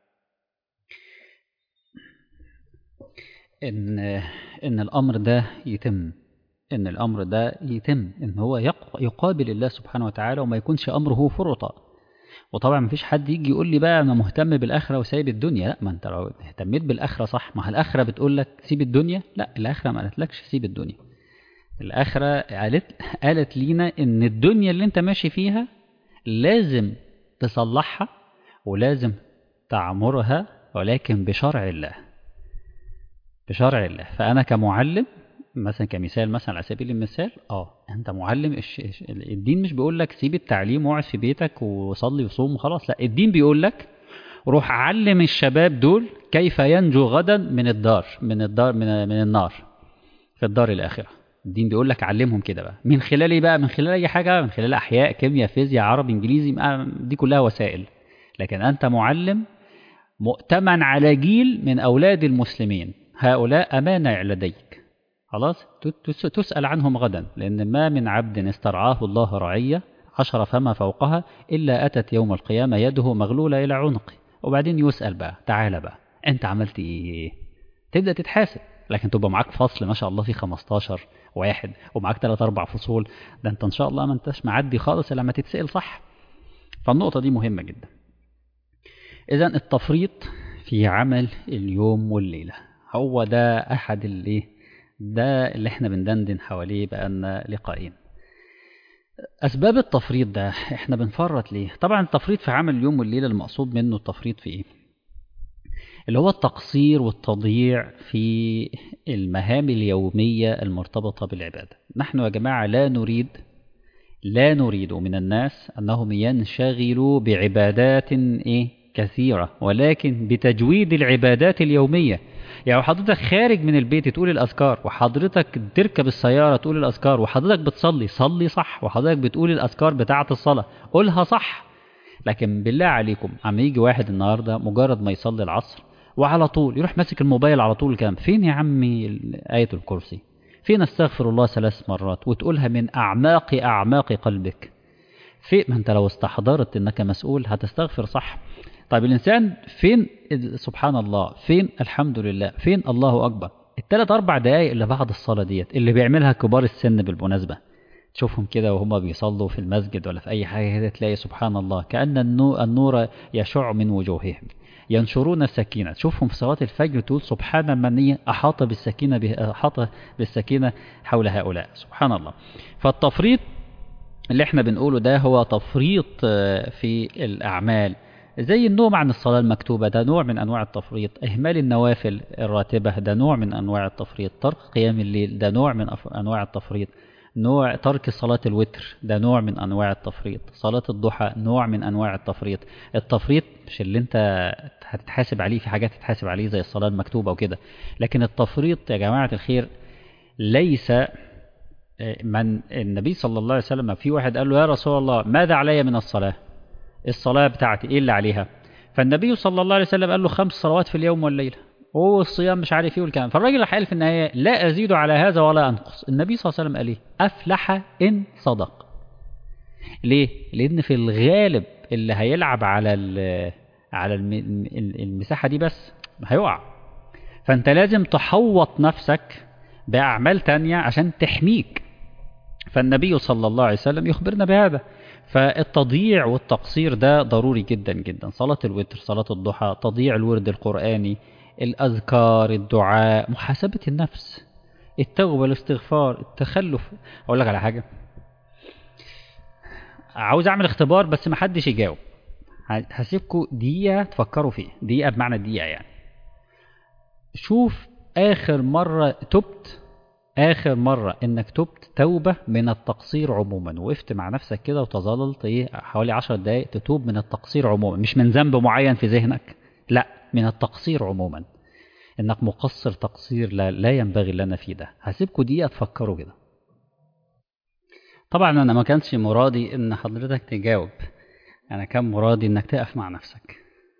إن إن الأمر ده يتم، إن الأمر ده يتم إن هو يقابل الله سبحانه وتعالى وما يكونش أمره فرطا. وطبعا مفيش حد يجي يقول لي بقى أنا مهتم بالآخرة وسايب الدنيا، لا، ما أنت لو اهتميت بالآخرة صح، ما الآخرة بتقول لك سيب الدنيا؟ لا، الآخرة ما قالتلكش سيب الدنيا. الآخرة قالت قالت لينا إن الدنيا اللي أنت ماشي فيها لازم تصلحها ولازم تعمرها، ولكن بشرع الله، بشرع الله. فأنا كمعلم مثلا، كمثال مثلا على سبيل المثال، اه انت معلم، الدين مش بيقول لك سيب التعليم واقعد في بيتك وصلي وصوم وخلاص، لا، الدين بيقول لك روح علم الشباب دول كيف ينجو غدا من الدار من الدار من, من النار في الدار الآخرة. الدين بيقول لك علمهم كده بقى، من خلال ايه بقى؟ من خلال اي حاجة، من خلال احياء، كيمياء، فيزياء، عربي، انجليزي، دي كلها وسائل. لكن انت معلم مؤتمن على جيل من اولاد المسلمين، هؤلاء امانة لديك، خلاص تسأل عنهم غدا. لأن ما من عبد استرعاه الله رعية عشر فما فوقها إلا أتت يوم القيامة يده مغلولة إلى عنقه. وبعدين يسأل بقى، تعالى بقى أنت عملت إيه؟ تبدأ تتحاسب. لكن تبقى معاك فصل ما شاء الله فيه خمستاشر واحد ومعاك ثلاث أربع فصول، ده أنت إن شاء الله ما أنتش معدي خالص لما تتسأل صح. فالنقطة دي مهمة جدا. إذن التفريط في عمل اليوم والليلة هو ده أحد اللي ده اللي احنا بندندن حواليه بقالنا لقاءين. أسباب التفريط ده، احنا بنفرط ليه؟ طبعا التفريط في عمل اليوم والليلة المقصود منه التفريط في ايه؟ اللي هو التقصير والتضييع في المهام اليومية المرتبطة بالعبادة. نحن يا جماعة لا نريد لا نريد من الناس أنهم ينشغلوا بعبادات ايه كثيرة، ولكن بتجويد العبادات اليومية. يعني حضرتك خارج من البيت تقول الأذكار، وحضرتك تركب السيارة تقول الأذكار، وحضرتك بتصلي صلي صح، وحضرتك بتقول الأذكار بتاعة الصلاة قولها صح. لكن بالله عليكم عم يجي واحد النهاردة مجرد ما يصلي العصر وعلى طول يروح ماسك الموبايل على طول. كام فين يا عمي آية الكرسي؟ فين استغفر الله ثلاث مرات وتقولها من أعماق أعماق قلبك؟ في ما أنت لو استحضرت أنك مسؤول هتستغفر صح. طيب الإنسان فين سبحان الله، فين الحمد لله، فين الله أكبر؟ الثلاث أربع دقايق اللي بعد الصلاة ديت اللي بيعملها كبار السن بالمناسبة، تشوفهم كده وهم بيصلوا في المسجد ولا في أي حاجة كده، تلاقي سبحان الله كأن النور يشع من وجوههم، ينشرون السكينة. تشوفهم في صلاة الفجر تقول سبحان من أحاط بالسكينة أحاط بالسكينة حول هؤلاء، سبحان الله. فالتفريط اللي احنا بنقوله ده هو تفريط في الأعمال، زي النوم عن الصلاة المكتوبة ده نوع من أنواع التفريط، إهمال النوافل الراتبة ده نوع من أنواع التفريط، ترك قيام الليل ده نوع من أنواع التفريط، نوع ترك صلاة الوتر ده نوع من أنواع التفريط، صلاة الضحى نوع من أنواع التفريط. التفريط مش اللي انت هتتحاسب عليه، في حاجات تتحاسب عليه زي الصلاة المكتوبة وكده، لكن التفريط يا جماعة الخير ليس من النبي صلى الله عليه وسلم. في واحد قال له يا رسول الله ماذا علي من الصلاة؟ الصلاة بتاعتي ايه اللي عليها؟ فالنبي صلى الله عليه وسلم قال له خمس صلوات في اليوم والليلة، والصيام مش عارف ايه والكلام. فالراجل راح قال في النهاية لا أزيد على هذا ولا أنقص. النبي صلى الله عليه وسلم قال ايه؟ أفلح إن صدق. ليه؟ لأن في الغالب اللي هيلعب على على المساحة دي بس هيقع. فأنت لازم تحوط نفسك بأعمال تانية عشان تحميك. فالنبي صلى الله عليه وسلم يخبرنا بهذا. فالتضييع والتقصير ده ضروري جدا جدا. صلاة الوتر، صلاة الضحى، تضييع الورد القرآني، الأذكار، الدعاء، محاسبة النفس، التوبة، الاستغفار، التخلف. أقول لك على حاجة، عاوز أعمل اختبار بس ما حدش يجاوب، هسيبكم دقيقة تفكروا فيه، دقيقة بمعنى دقيقة يعني. شوف آخر مرة تبت، آخر مرة إنك تبت توبة من التقصير عموما، وقفت مع نفسك كده وتظللت إيه حوالي عشر دقايق تتوب من التقصير عموما، مش من ذنب معين في ذهنك، لا، من التقصير عموما. إنك مقصر تقصير لا, لا ينبغي لنا فيه ده. هسيبكوا دقيقة تفكروا كده. طبعا أنا ما كانش مرادي إن حضرتك تجاوب، أنا كان مرادي إنك تقف مع نفسك.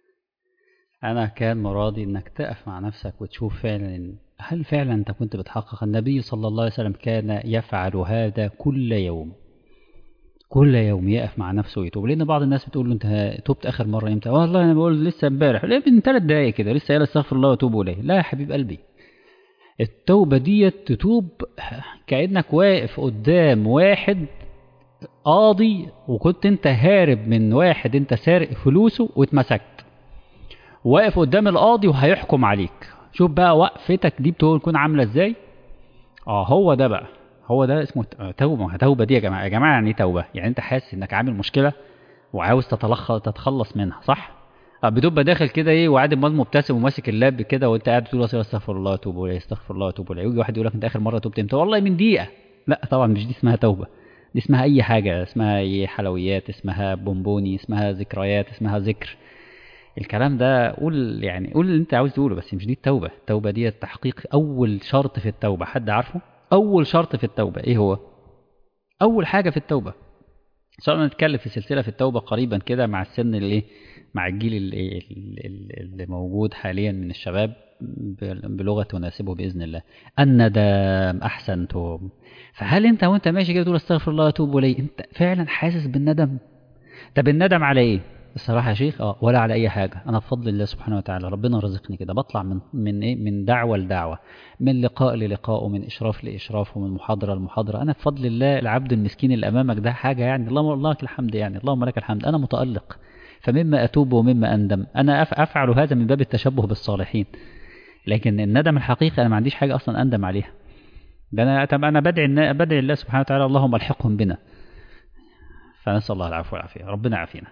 أنا كان مرادي إنك تقف مع نفسك وتشوف فعلا هل فعلا أنت كنت بتحقق. النبي صلى الله عليه وسلم كان يفعل هذا كل يوم، كل يوم يقف مع نفسه ويتوب. لأن بعض الناس بتقول له أنت توبت آخر مرة إمتى؟ والله أنا بقول لسه امبارح، لا من ثلاث دقايق كده لسه قال استغفر الله وأتوب إليه. لا يا حبيب قلبي، التوبة دي تتوب كأنك واقف قدام واحد قاضي، وكنت أنت هارب من واحد أنت سارق فلوسه واتمسكت، واقف قدام القاضي وهيحكم عليك. شوف بقى وقفتك دي بتكون عاملة ازاي. اه هو ده بقى، هو ده اسمه توبة. توبة دي يا جماعة، يا جماعة يعني ايه توبة؟ يعني انت حاسس انك عامل مشكلة وعاوز تتلخص تتخلص منها، صح؟ اه بتبقى داخل كده ايه وقاعد امال مبتسم وماسك اللاب كده، وانت قاعد تقول استغفر الله واتوب اليه استغفر الله واتوب اليه، ويجي واحد يقول لك انت اخر مرة توبت امتى؟ والله من دقيقة. لا طبعا مش دي اسمها توبة، دي اسمها اي حاجة، اسمها ايه حلويات، اسمها بونبوني، اسمها ذكريات، اسمها ذكر. الكلام ده قول يعني قول اللي انت عاوز تقوله، بس مش دي التوبة. التوبة دي التحقيق. أول شرط في التوبة حد عارفه؟ أول شرط في التوبة إيه هو؟ أول حاجة في التوبة إن شاء الله نتكلم في سلسلة في التوبة قريبا كده مع السن اللي مع الجيل اللي, اللي موجود حاليا من الشباب بلغة تناسبه بإذن الله. الندم. أحسنتم. فهل أنت وأنت ماشي كده تقول استغفر الله وأتوب إليه أنت فعلا حاسس بالندم؟ طب الندم على ايه؟ الصراحه يا شيخ اه ولا على اي حاجه. انا بفضل الله سبحانه وتعالى ربنا رزقني كده بطلع من من ايه من دعوه لدعوه، من لقاء للقاء، ومن اشراف لاشراف، ومن محاضره لمحاضره. انا بفضل الله العبد المسكين اللي امامك ده حاجه يعني اللهم الله لك الحمد، يعني اللهم لك الحمد. انا متالق فمما اتوب ومما اندم. انا أف- افعل هذا من باب التشبه بالصالحين، لكن الندم الحقيقي انا ما عنديش حاجه اصلا اندم عليها. ده انا طب انا بدعي النا- بدعي الله سبحانه وتعالى اللهم الحقهم بنا، فنسال الله العفو والعافيه، ربنا يعافينا.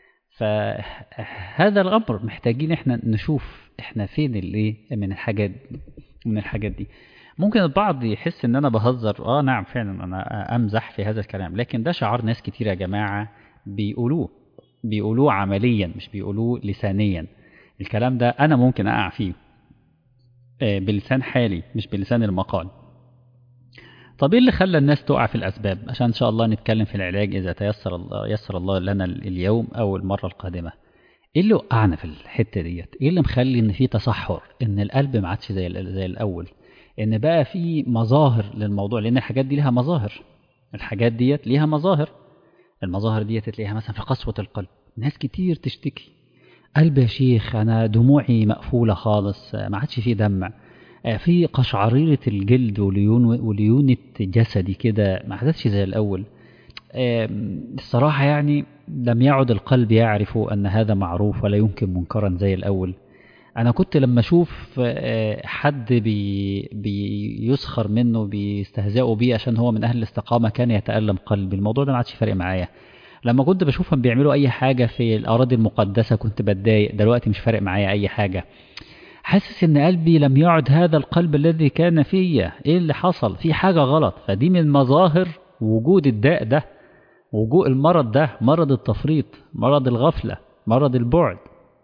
فهذا الأمر محتاجين احنا نشوف احنا فين الايه من الحاجات دي من الحاجات دي. ممكن البعض يحس ان انا بهزر، اه نعم فعلا انا امزح في هذا الكلام، لكن ده شعار ناس كتير يا جماعة بيقولوه بيقولوه عمليا مش بيقولوه لسانيا. الكلام ده انا ممكن اقع فيه آه، بلسان حالي مش بلسان المقال. طب ايه اللي خلى الناس تقع في الاسباب؟ عشان ان شاء الله نتكلم في العلاج اذا تيسر الله يسر الله لنا اليوم او المرة القادمة. ايه اللي وقعنا في الحته ديت؟ ايه اللي مخلي ان في تصحر، ان القلب ما عادش زي ال- زي الاول، ان بقى في مظاهر للموضوع؟ لان الحاجات دي ليها مظاهر، الحاجات ديت ليها مظاهر. المظاهر ديت تلاقيها مثلا في قسوه القلب. ناس كتير تشتكي قلب يا شيخ انا دموعي مقفوله خالص ما عادش فيه دمع، آه، في قشعريره الجلد وليون وليونه جسدي كده ما عادتش زي الاول. آم، الصراحة يعني لم يعد القلب يعرف أن هذا معروف ولا يمكن منكرا زي الأول. أنا كنت لما أشوف آه، حد بي بيسخر منه بيستهزئوا بيه عشان هو من أهل الاستقامة كان يتألم قلبي. الموضوع ده ما عادش فارق معايا. لما كنت بشوفهم بيعملوا أي حاجة في الأراضي المقدسة كنت بتضايق، دلوقتي مش فارق معايا أي حاجة. حاسس إن قلبي لم يعد هذا القلب الذي كان فيا. إيه اللي حصل؟ في حاجة غلط. فدي من مظاهر وجود الداء ده، وجوء المرض ده، مرض التفريط، مرض الغفلة، مرض البعد.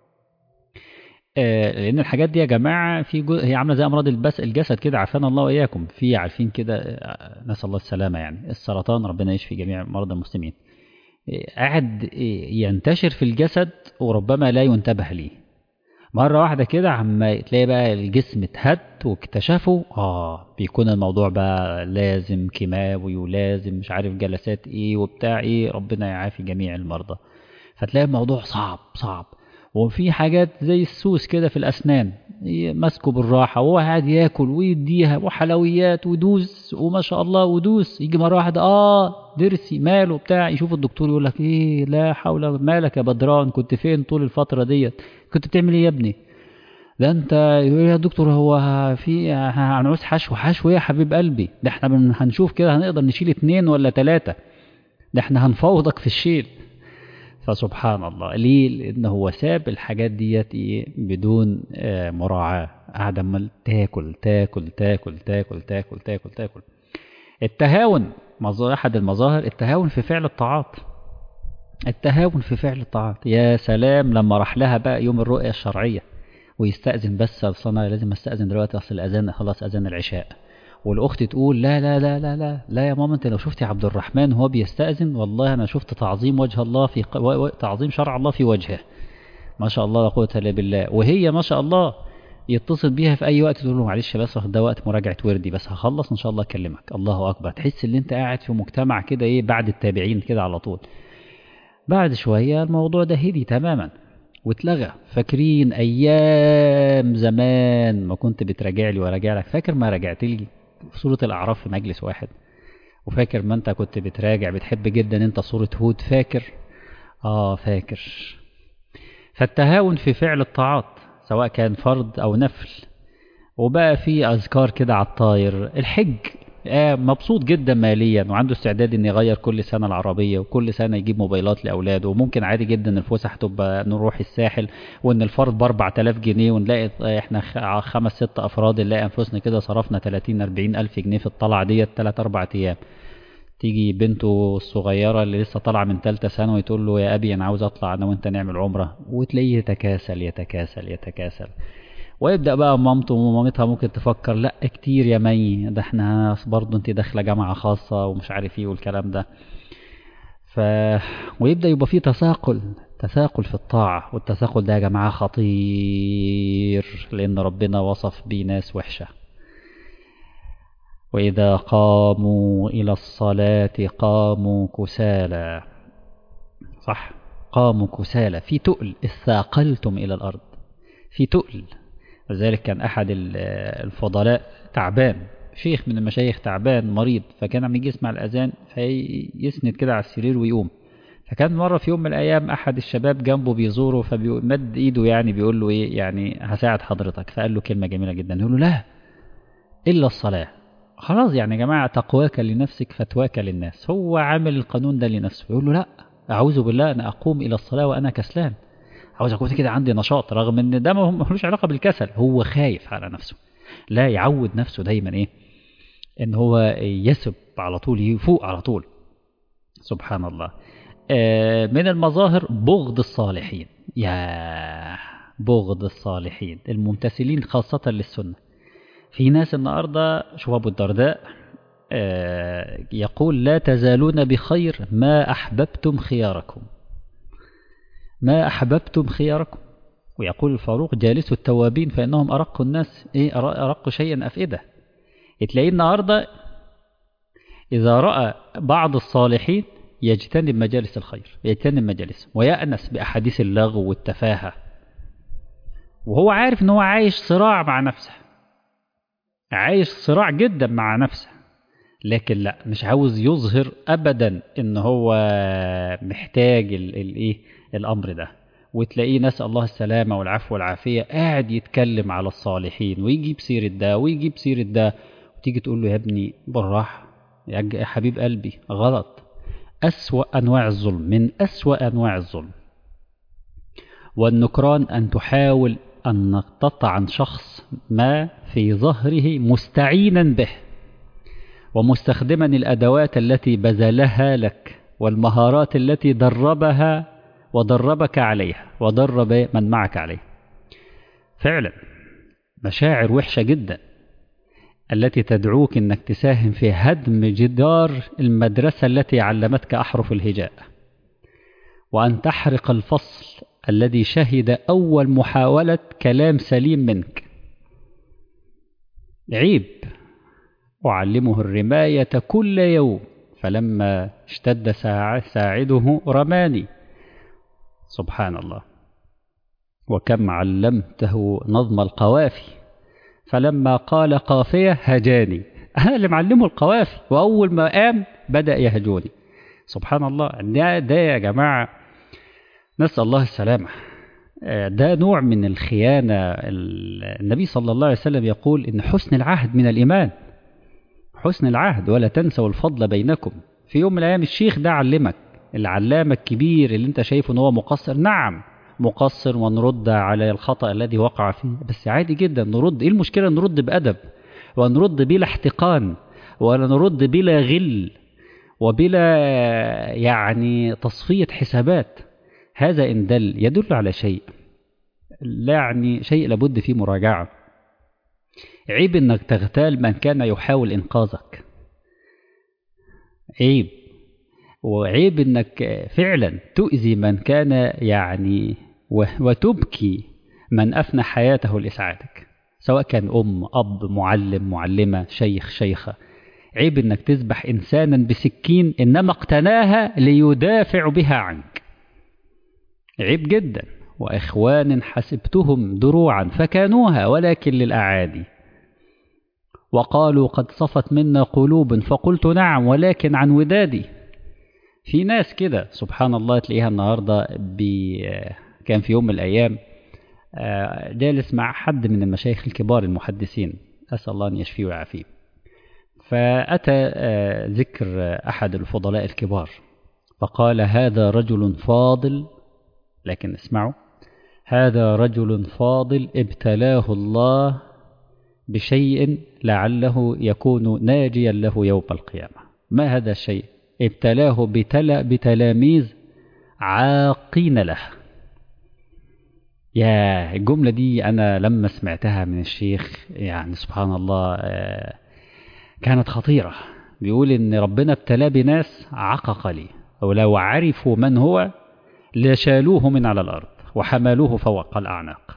آه لأن الحاجات دي يا جماعة في جو... هي عاملة زي أمراض البس الجسد كده، عافانا الله وإياكم. في عارفين كده آه، نسأل الله السلامة، يعني السرطان ربنا يشفي جميع مرضى المسلمين. آه قاعد آه، ينتشر في الجسد وربما لا ينتبه ليه. مرة واحدة كده عما تلاقي بقى الجسم اتهد واكتشفوا اه بيكون الموضوع بقى لازم كيماوي ولازم مش عارف جلسات ايه وبتاع ايه، ربنا يعافي جميع المرضى. فتلاقي الموضوع صعب صعب. وفي حاجات زي السوس كده في الأسنان ماسكه بالراحة وهو قاعد ياكل ويديها وحلويات ودوس وما شاء الله ودوس، يجي مرة واحدة اه ضرسي ماله بتاع، يشوف الدكتور يقول لك ايه لا حول، مالك يا بدران كنت فين طول الفترة ديت؟ كنت بتعمل ايه يا ابني؟ ده انت يقول يا دكتور هو في هنعوز حشو. حشو ايه يا حبيب قلبي؟ ده احنا بن- هنشوف كده هنقدر نشيل اتنين ولا تلاتة، ده احنا هنفوضك في الشيل. فسبحان الله ليه؟ لأن هو ساب الحاجات ديت إيه بدون آه، مراعاة، قاعد عمال تاكل تاكل تاكل تاكل تاكل تاكل تاكل. التهاون مظاهر، أحد المظاهر التهاون في فعل الطاعات. التهاون في فعل الطاعات، يا سلام لما راح لها بقى يوم الرؤية الشرعية ويستأذن، بس أصل أنا لازم أستأذن دلوقتي أصل الأذان خلاص أذان العشاء. والأخت تقول لا لا لا لا لا لا يا ماما، أنت لو شفتي عبد الرحمن وهو بيستأذن والله أنا شفت تعظيم وجه الله في ق... و... و... تعظيم شرع الله في وجهه، ما شاء الله لا قوة إلا بالله. وهي ما شاء الله يتصل بيها في أي وقت تقول له معلش بس ده وقت مراجعة وردي بس هخلص إن شاء الله أكلمك. الله أكبر، تحس إن أنت قاعد في مجتمع كده إيه بعد التابعين كده على طول. بعد شوية الموضوع ده هدي تماما واتلغى. فاكرين أيام زمان ما كنت بتراجع لي وراجع لك؟ فاكر ما راجعت لي في سورة الأعراف في مجلس واحد؟ وفاكر ما أنت كنت بتراجع بتحب جدا أنت سورة هود؟ فاكر؟ آه فاكر. فالتهاون في فعل الطاعات سواء كان فرض أو نفل. وبقى في أذكار كده على الطاير. الحج آه مبسوط جدا ماليا وعنده استعداد ان يغير كل سنة العربية وكل سنة يجيب موبايلات لأولاده، وممكن عادي جدا الفسح تبقى نروح الساحل وان الفرد ب أربعة آلاف جنيه ونلاقي احنا خمس ست افراد نلاقي انفسنا كده صرفنا ثلاثين أربعين الف جنيه في الطلعة ديت ثلاث اربع ايام. تيجي بنته الصغيرة اللي لسه طالعة من ثالثة ثانوي تقول له يا ابي انا عاوز اطلع انا وانت نعمل عمرة، وتلاقيه يتكاسل يتكاسل يتكاسل. ويبدأ بقى مامته ومامتها ممكن تفكر لا كتير يا مي، ده احنا برضه انت داخله جامعة خاصة ومش عارف ايه والكلام ده. ف ويبدأ يبقى فيه تثاقل تثاقل في الطاعة، والتثاقل ده يا جماعة خطير لأن ربنا وصف بيه ناس وحشة. وإذا قاموا إلى الصلاة قاموا كسالى. صح، قاموا كسالى، في تقل، اثاقلتم إلى الأرض، في تقل. وذلك كان أحد الفضلاء تعبان، شيخ من المشايخ تعبان مريض، فكان عم يجي يسمع الأذان فيسند كده على السرير ويقوم. فكان مرة في يوم من الأيام أحد الشباب جنبه بيزوره فمد إيده يعني بيقول له إيه يعني هساعد حضرتك. فقال له كلمة جميلة جدا، يقول له لا إلا الصلاة. خلاص يعني يا جماعة تقواك لنفسك فتواك للناس. هو عامل القانون ده لنفسه، يقول له لا أعوذ بالله أنا أقوم إلى الصلاة وأنا كسلان، عاوز أكون كده عندي نشاط، رغم ان ده ما ملوش علاقة بالكسل، هو خايف على نفسه. لا يعود نفسه دايما ايه ان هو يسب على طول، يفوق على طول. سبحان الله. آه من المظاهر بغض الصالحين، يا بغض الصالحين الممتثلين خاصة للسنة. في ناس النهاردة شوف أبو الدرداء آه يقول لا تزالون بخير ما أحببتم خياركم، ما أحببتم خياركم. ويقول الفاروق جالس التوابين فإنهم أرق الناس، إيه أرق شيئا أفئدة. تلاقيه النهاردة إذا رأى بعض الصالحين يجتنب مجالس الخير، يجتنب مجالس ويأنس بأحاديث اللغو والتفاهة، وهو عارف إن هو عايش صراع مع نفسه، عايش صراع جدا مع نفسه، لكن لا مش عاوز يظهر أبدا إن هو محتاج الإيه الأمر ده. وتلاقيه نسأل الله السلامة والعفو والعافية قاعد يتكلم على الصالحين ويجيب سيرة ده ويجيب سيرة ده، وتيجي تقول له يا ابني بالراحة يا حبيب قلبي غلط. أسوأ أنواع الظلم، من أسوأ أنواع الظلم والنكران أن تحاول أن تقطع عن شخص ما في ظهره مستعينا به ومستخدما الأدوات التي بذلها لك والمهارات التي دربها ودربك عليها ودرب من معك عليه. فعلا مشاعر وحشة جدا التي تدعوك انك تساهم في هدم جدار المدرسة التي علمتك أحرف الهجاء، وأن تحرق الفصل الذي شهد أول محاولة كلام سليم منك. عيب. أعلمه الرماية كل يوم فلما اشتد ساعده رماني. سبحان الله. وكم علمته نظم القوافي فلما قال قافية هجاني. أنا اللي معلمه القوافي وأول ما قام بدأ يهجوني. سبحان الله. ده, ده يا جماعة نسأل الله السلامة، ده نوع من الخيانة. النبي صلى الله عليه وسلم يقول إن حسن العهد من الإيمان، حسن العهد ولا تنسوا الفضل بينكم. في يوم من الأيام الشيخ ده علمك، العلامة الكبير اللي انت شايفه ان هو مقصر، نعم مقصر ونرد على الخطأ الذي وقع فيه، بس عادي جدا نرد. ايه المشكلة؟ نرد بأدب ونرد بلا احتقان ولا نرد بلا غل وبلا يعني تصفية حسابات. هذا إن دل يدل على شيء، لا يعني شيء لابد فيه مراجعة. عيب انك تغتال من كان يحاول انقاذك، عيب. وعيب انك فعلا تؤذي من كان يعني وتبكي من افنى حياته لاسعادك، سواء كان ام، اب، معلم، معلمة، شيخ، شيخة. عيب انك تذبح انسانا بسكين انما اقتناها ليدافع بها عنك، عيب جدا. واخوان حسبتهم دروعا فكانوها ولكن للاعادي، وقالوا قد صفت منا قلوب فقلت نعم ولكن عن ودادي. في ناس كده سبحان الله تلاقيها النهاردة بي كان في يوم من الأيام جالس مع حد من المشايخ الكبار المحدثين، أسأل الله أن يشفيه ويعافيه، فأتى ذكر أحد الفضلاء الكبار فقال هذا رجل فاضل، لكن اسمعوا، هذا رجل فاضل ابتلاه الله بشيء لعله يكون ناجيا له يوم القيامة. ما هذا الشيء؟ ابتلاه بتلا بتلاميذ عاقين له. يا الجملة دي أنا لما سمعتها من الشيخ يعني سبحان الله كانت خطيرة. بيقول إن ربنا ابتلاه بناس عقق لي، ولو عرفوا من هو لشالوه من على الأرض وحملوه فوق الأعناق.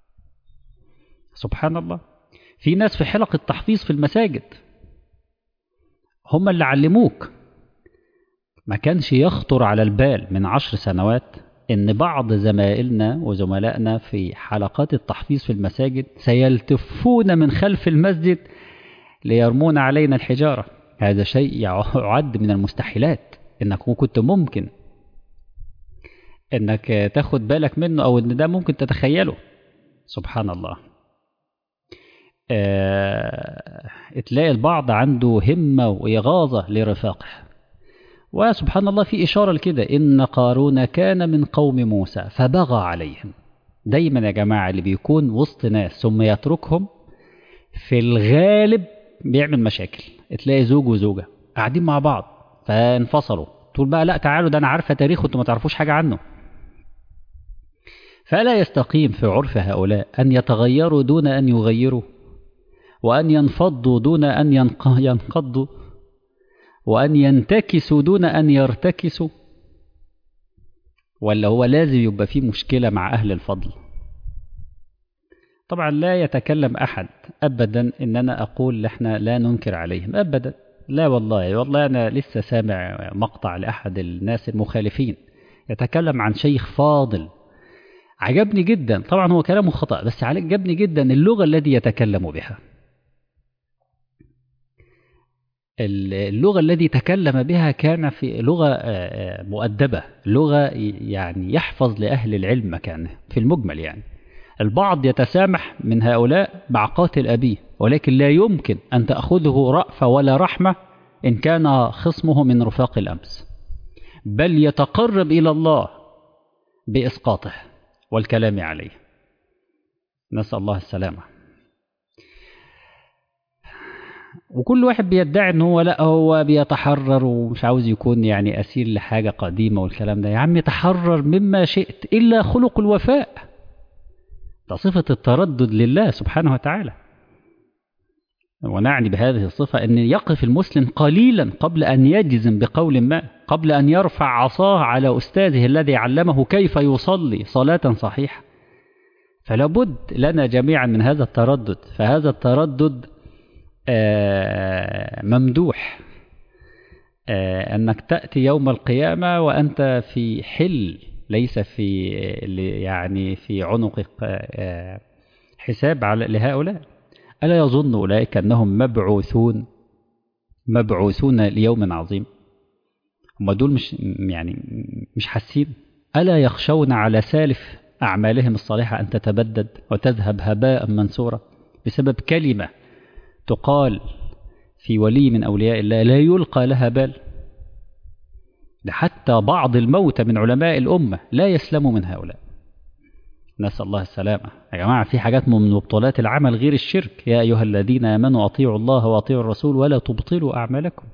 سبحان الله. في ناس في حلق التحفيظ في المساجد هم اللي علموك. ما كانش يخطر على البال من عشر سنوات إن بعض زمائلنا وزملائنا في حلقات التحفيظ في المساجد سيلتفون من خلف المسجد ليرمون علينا الحجارة. هذا شيء يعد من المستحيلات إنك كنت ممكن إنك تاخد بالك منه أو إن ده ممكن تتخيله. سبحان الله. اه... تلاقي البعض عنده همة وإغاظة لرفاقه. وسبحان الله في إشارة لكده، إن قارون كان من قوم موسى فبغى عليهم. دايما يا جماعة اللي بيكون وسط ناس ثم يتركهم في الغالب بيعمل مشاكل. تلاقي زوج وزوجة قاعدين مع بعض فانفصلوا، تقول بقى لا تعالوا ده أنا عارفة تاريخه انتوا ما تعرفوش حاجة عنه. فلا يستقيم في عرف هؤلاء أن يتغيروا دون أن يغيروا، وأن ينفضوا دون أن ينقضوا، وأن ينتكسوا دون أن يرتكسوا. ولا هو لازم يبقى فيه مشكلة مع أهل الفضل. طبعا لا يتكلم أحد أبدا إن أنا أقول إحنا لا ننكر عليهم أبدا، لا والله. والله أنا لسه سامع مقطع لأحد الناس المخالفين يتكلم عن شيخ فاضل عجبني جدا. طبعا هو كلامه خطأ بس عجبني جدا اللغة التي يتكلم بها، اللغة التي تكلم بها كان في لغة مؤدبة، لغة يعني يحفظ لأهل العلم مكانه في المجمل. يعني البعض يتسامح من هؤلاء مع قاتل أبيه، ولكن لا يمكن أن تأخذه رأفة ولا رحمة إن كان خصمه من رفاق الأمس، بل يتقرب إلى الله بإسقاطه والكلام عليه. نسأل الله السلامة. وكل واحد بيدعي ان هو لا هو بيتحرر ومش عاوز يكون يعني أسير لحاجة قديمة والكلام ده. يا عم تحرر مما شئت إلا خلق الوفاء، ده صفة التردد لله سبحانه وتعالى. ونعني بهذه الصفة أن يقف المسلم قليلا قبل أن يجزم بقول ما، قبل أن يرفع عصاه على أستاذه الذي علمه كيف يصلي صلاة صحيحة. فلا بد لنا جميعا من هذا التردد. فهذا التردد آه ممدوح، آه أنك تأتي يوم القيامة وأنت في حل، ليس في يعني في عنقك آه حساب على لهؤلاء. ألا يظن أولئك أنهم مبعوثون مبعوثون ليوم عظيم؟ هم دول مش يعني مش حاسين؟ ألا يخشون على سالف أعمالهم الصالحة أن تتبدد وتذهب هباء منثورا بسبب كلمة تقال في ولي من أولياء الله لا يلقى لها بال؟ ده حتى بعض الموتى من علماء الأمة لا يسلموا من هؤلاء. نسأل الله السلامة. يا جماعة في حاجات من مبطلات العمل غير الشرك. يا أيها الذين آمنوا أطيعوا الله وأطيعوا الرسول ولا تبطلوا أعمالكم.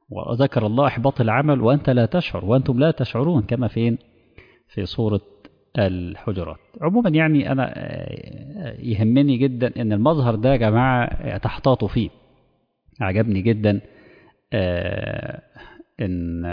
وذكر الله إحباط العمل وأنت لا تشعر، وأنتم لا تشعرون، كما فين في سورة الحجرات. عموما يعني أنا يهمني جدا إن المظهر ده يا جماعة تحتاطوا فيه. عجبني جدا إن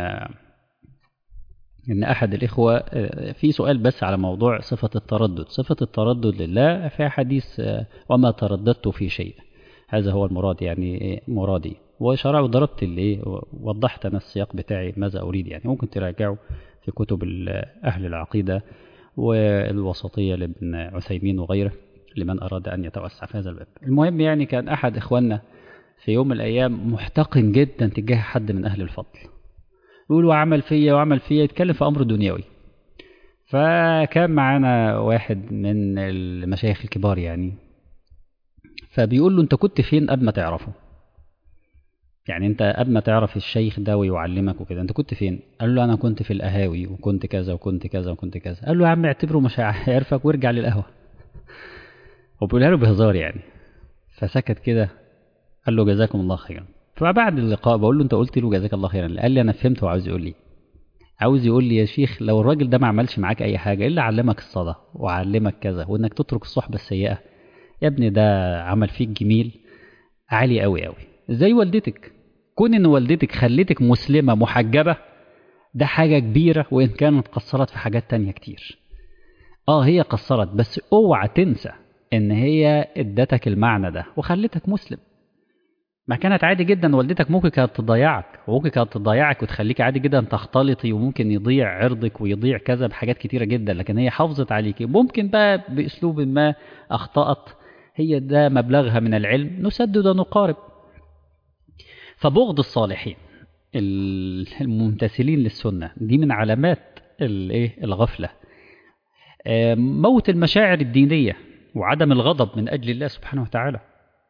إن أحد الإخوة في سؤال بس على موضوع صفة التردد. صفة التردد لله في حديث وما ترددت في شيء، هذا هو المراد يعني مرادي. وشرع وضربت اللي وضحت أنا السياق بتاعي ماذا أريد، يعني ممكن تراجعوا في كتب أهل العقيدة والوسطية لابن عثيمين وغيره لمن أراد أن يتوسع في هذا الباب. المهم يعني كان أحد إخواننا في يوم من الأيام محتقن جدا تجاه حد من أهل الفضل، يقول وعمل فيا وعمل فيا، يتكلم في أمر دنيوي. فكان معانا واحد من المشايخ الكبار يعني، فبيقول له أنت كنت فين قبل ما تعرفه؟ يعني أنت قبل ما تعرف الشيخ ده ويعلمك وكده أنت كنت فين؟ قال له أنا كنت في القهاوي وكنت كذا وكنت كذا وكنت كذا. قال له يا عم اعتبره مش هيعرفك وارجع للقهوة. وبيقولها له بهزار يعني. فسكت كده، قال له جزاكم الله خيرا. فبعد اللقاء بقول له أنت قلت له جزاك الله خيرا؟ قال لي أنا فهمت وعاوز يقول لي عاوز يقول لي يا شيخ لو الراجل ده ما عملش معاك اي حاجه الا علمك الصلاه وعلمك كذا وانك تترك الصحبه السيئه، يا ابني ده عمل فيك جميل عالي قوي قوي. زي والدتك، كون ان والدتك خلتك مسلمه محجبه ده حاجه كبيره، وان كانت قصرت في حاجات تانية كتير. اه هي قصرت، بس اوعى تنسى ان هي ادتك المعنى ده وخلتك مسلم. ما كانت عادي جدا والدتك ممكن كانت تضيعك، وممكن كانت تضيعك وتخليك عادي جدا تختلطي، وممكن يضيع عرضك ويضيع كذا بحاجات كتيرة جدا، لكن هي حافظت عليك. ممكن بقى بأسلوب ما أخطأت، هي ده مبلغها من العلم، نسدد ونقارب. فبغض الصالحين الممتثلين للسنة دي من علامات الايه الغفلة. موت المشاعر الدينية وعدم الغضب من أجل الله سبحانه وتعالى.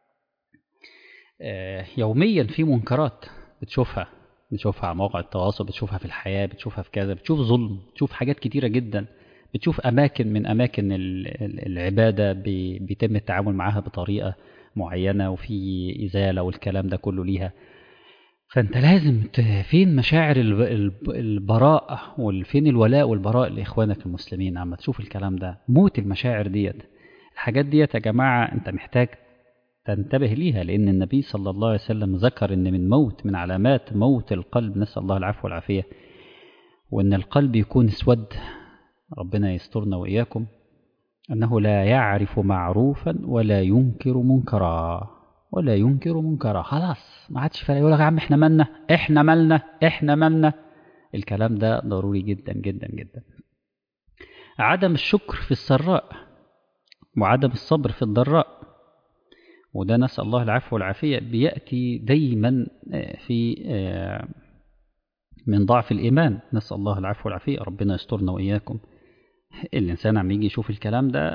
يوميا في منكرات بتشوفها بتشوفها على مواقع التواصل، بتشوفها في الحياة، بتشوفها في كذا، بتشوف ظلم، بتشوف حاجات كتيرة جدا، بتشوف أماكن من أماكن العبادة بيتم التعامل معها بطريقة معينة وفي إزالة والكلام ده كله ليها. فأنت لازم فين مشاعر البراء وفين الولاء والبراء لإخوانك المسلمين. عما تشوف الكلام ده موت المشاعر ديت، الحاجات ديت يا جماعة أنت محتاج تنتبه ليها، لأن النبي صلى الله عليه وسلم ذكر أن من موت من علامات موت القلب، نسأل الله العفو والعافية، وأن القلب يكون اسود، ربنا يسترنا وإياكم، أنه لا يعرف معروفا ولا ينكر منكرا ولا ينكر منكرا. خلاص ما عادش فرق، يقول لك يا عم احنا مالنا احنا مالنا احنا مالنا. الكلام ده ضروري جدا جدا جدا. عدم الشكر في السراء وعدم الصبر في الضراء، وده نسأل الله العفو والعافية بيأتي دايما في من ضعف الإيمان، نسأل الله العفو والعافية، ربنا يسترنا وإياكم. الإنسان عم يجي يشوف الكلام ده،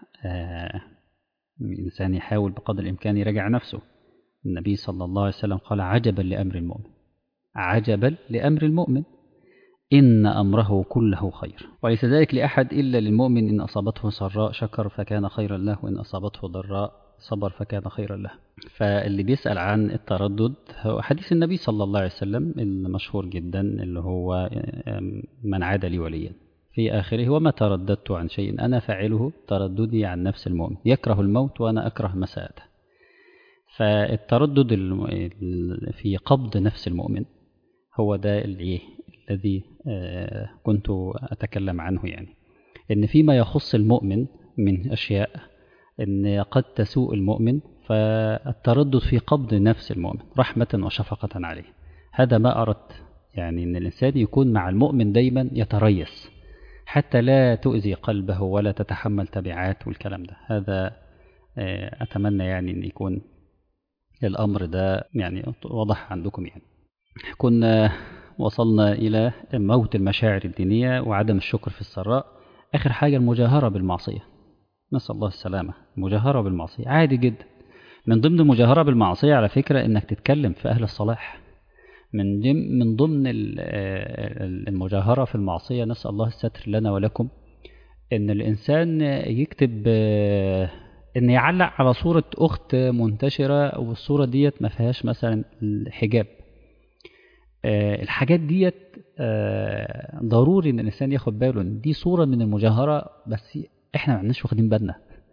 الإنسان يحاول بقدر الإمكان يراجع نفسه. النبي صلى الله عليه وسلم قال عجبا لأمر المؤمن، عجبا لأمر المؤمن إن أمره كله خير، وليس ذلك لأحد إلا للمؤمن، إن أصابته سراء شكر فكان خيرا له، وإن أصابته ضراء صبر فكان خيرا له. فاللي بيسأل عن التردد هو حديث النبي صلى الله عليه وسلم المشهور جدا اللي هو من عاد لي وليا في آخره وما ترددت عن شيء أنا فاعله ترددي عن نفس المؤمن يكره الموت وأنا أكره مساءته. فالتردد في قبض نفس المؤمن هو ده اللي الذي كنت أتكلم عنه، يعني إن فيما يخص المؤمن من أشياء إن قد تسوء المؤمن، فالتردد في قبض نفس المؤمن رحمة وشفقة عليه. هذا ما أردت، يعني إن الإنسان يكون مع المؤمن دايما يتريث حتى لا تؤذي قلبه ولا تتحمل تبعات والكلام ده. هذا أتمنى يعني أن يكون الأمر ده يعني واضح عندكم. يعني كنا وصلنا إلى موت المشاعر الدينية وعدم الشكر في السراء. آخر حاجة المجاهرة بالمعصية، نسأل الله السلامة. المجاهرة بالمعصية عادي جدا. من ضمن المجاهرة بالمعصية على فكرة إنك تتكلم في أهل الصلاح. من من ضمن المجاهرة في المعصية، نسأل الله الستر لنا ولكم، إن الإنسان يكتب إن يعلق على صورة أخت منتشرة والصورة ديت ما فيهاش مثلا الحجاب. الحاجات ديت آه ضروري ان الانسان ياخد باله ان دي صورة من المجاهرة، بس احنا ما عندناش واخدين بالنا.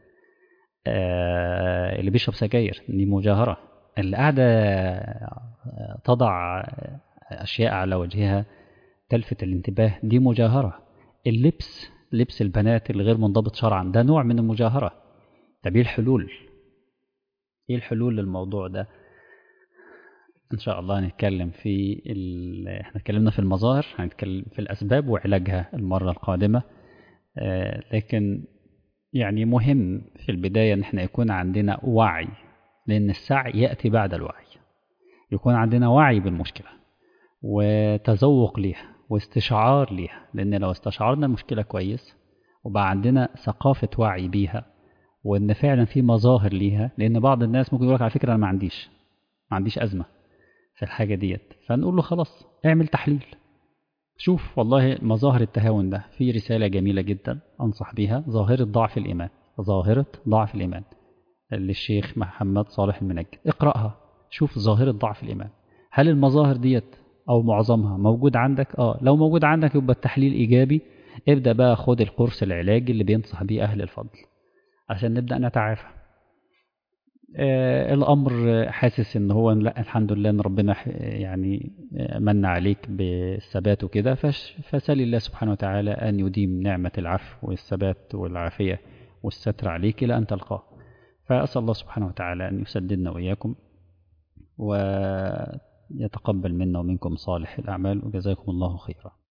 آه اللي بيشرب سجاير دي مجاهرة، اللي قاعدة تضع اشياء على وجهها تلفت الانتباه دي مجاهرة. اللبس، لبس البنات الغير منضبط شرعا ده نوع من المجاهرة. طب ايه الحلول؟ ايه الحلول للموضوع ده؟ ان شاء الله هنتكلم في ال... احنا اتكلمنا في المظاهر، هنتكلم في الاسباب وعلاجها المرة القادمة. آه لكن يعني مهم في البداية ان احنا يكون عندنا وعي، لان السعي يأتي بعد الوعي. يكون عندنا وعي بالمشكلة وتذوق ليها واستشعار ليها، لان لو استشعرنا المشكلة كويس وبقى عندنا ثقافة وعي بيها، وان فعلا في مظاهر ليها، لان بعض الناس ممكن يقول لك على فكرة انا ما عنديش ما عنديش أزمة في الحاجة ديت، فنقول له خلاص اعمل تحليل. شوف والله مظاهر التهاون ده، في رسالة جميلة جدا أنصح بيها، ظاهرة ضعف الإيمان، ظاهرة ضعف الإيمان للشيخ محمد صالح المنجد، اقرأها. شوف ظاهرة ضعف الإيمان، هل المظاهر ديت أو معظمها موجود عندك؟ آه لو موجود عندك يبقى التحليل إيجابي. ابدأ بقى خد الكورس العلاجي اللي بينصح بيه أهل الفضل عشان نبدأ نتعافى. آه الأمر حاسس إن هو لا الحمد لله إن ربنا يعني من عليك بالثبات وكده، فسأل الله سبحانه وتعالى أن يديم نعمة العفو والثبات والعافية والستر عليك إلى أن تلقاه. فأسأل الله سبحانه وتعالى أن يسددنا وإياكم ويتقبل منا ومنكم صالح الأعمال، وجزاكم الله خيرا.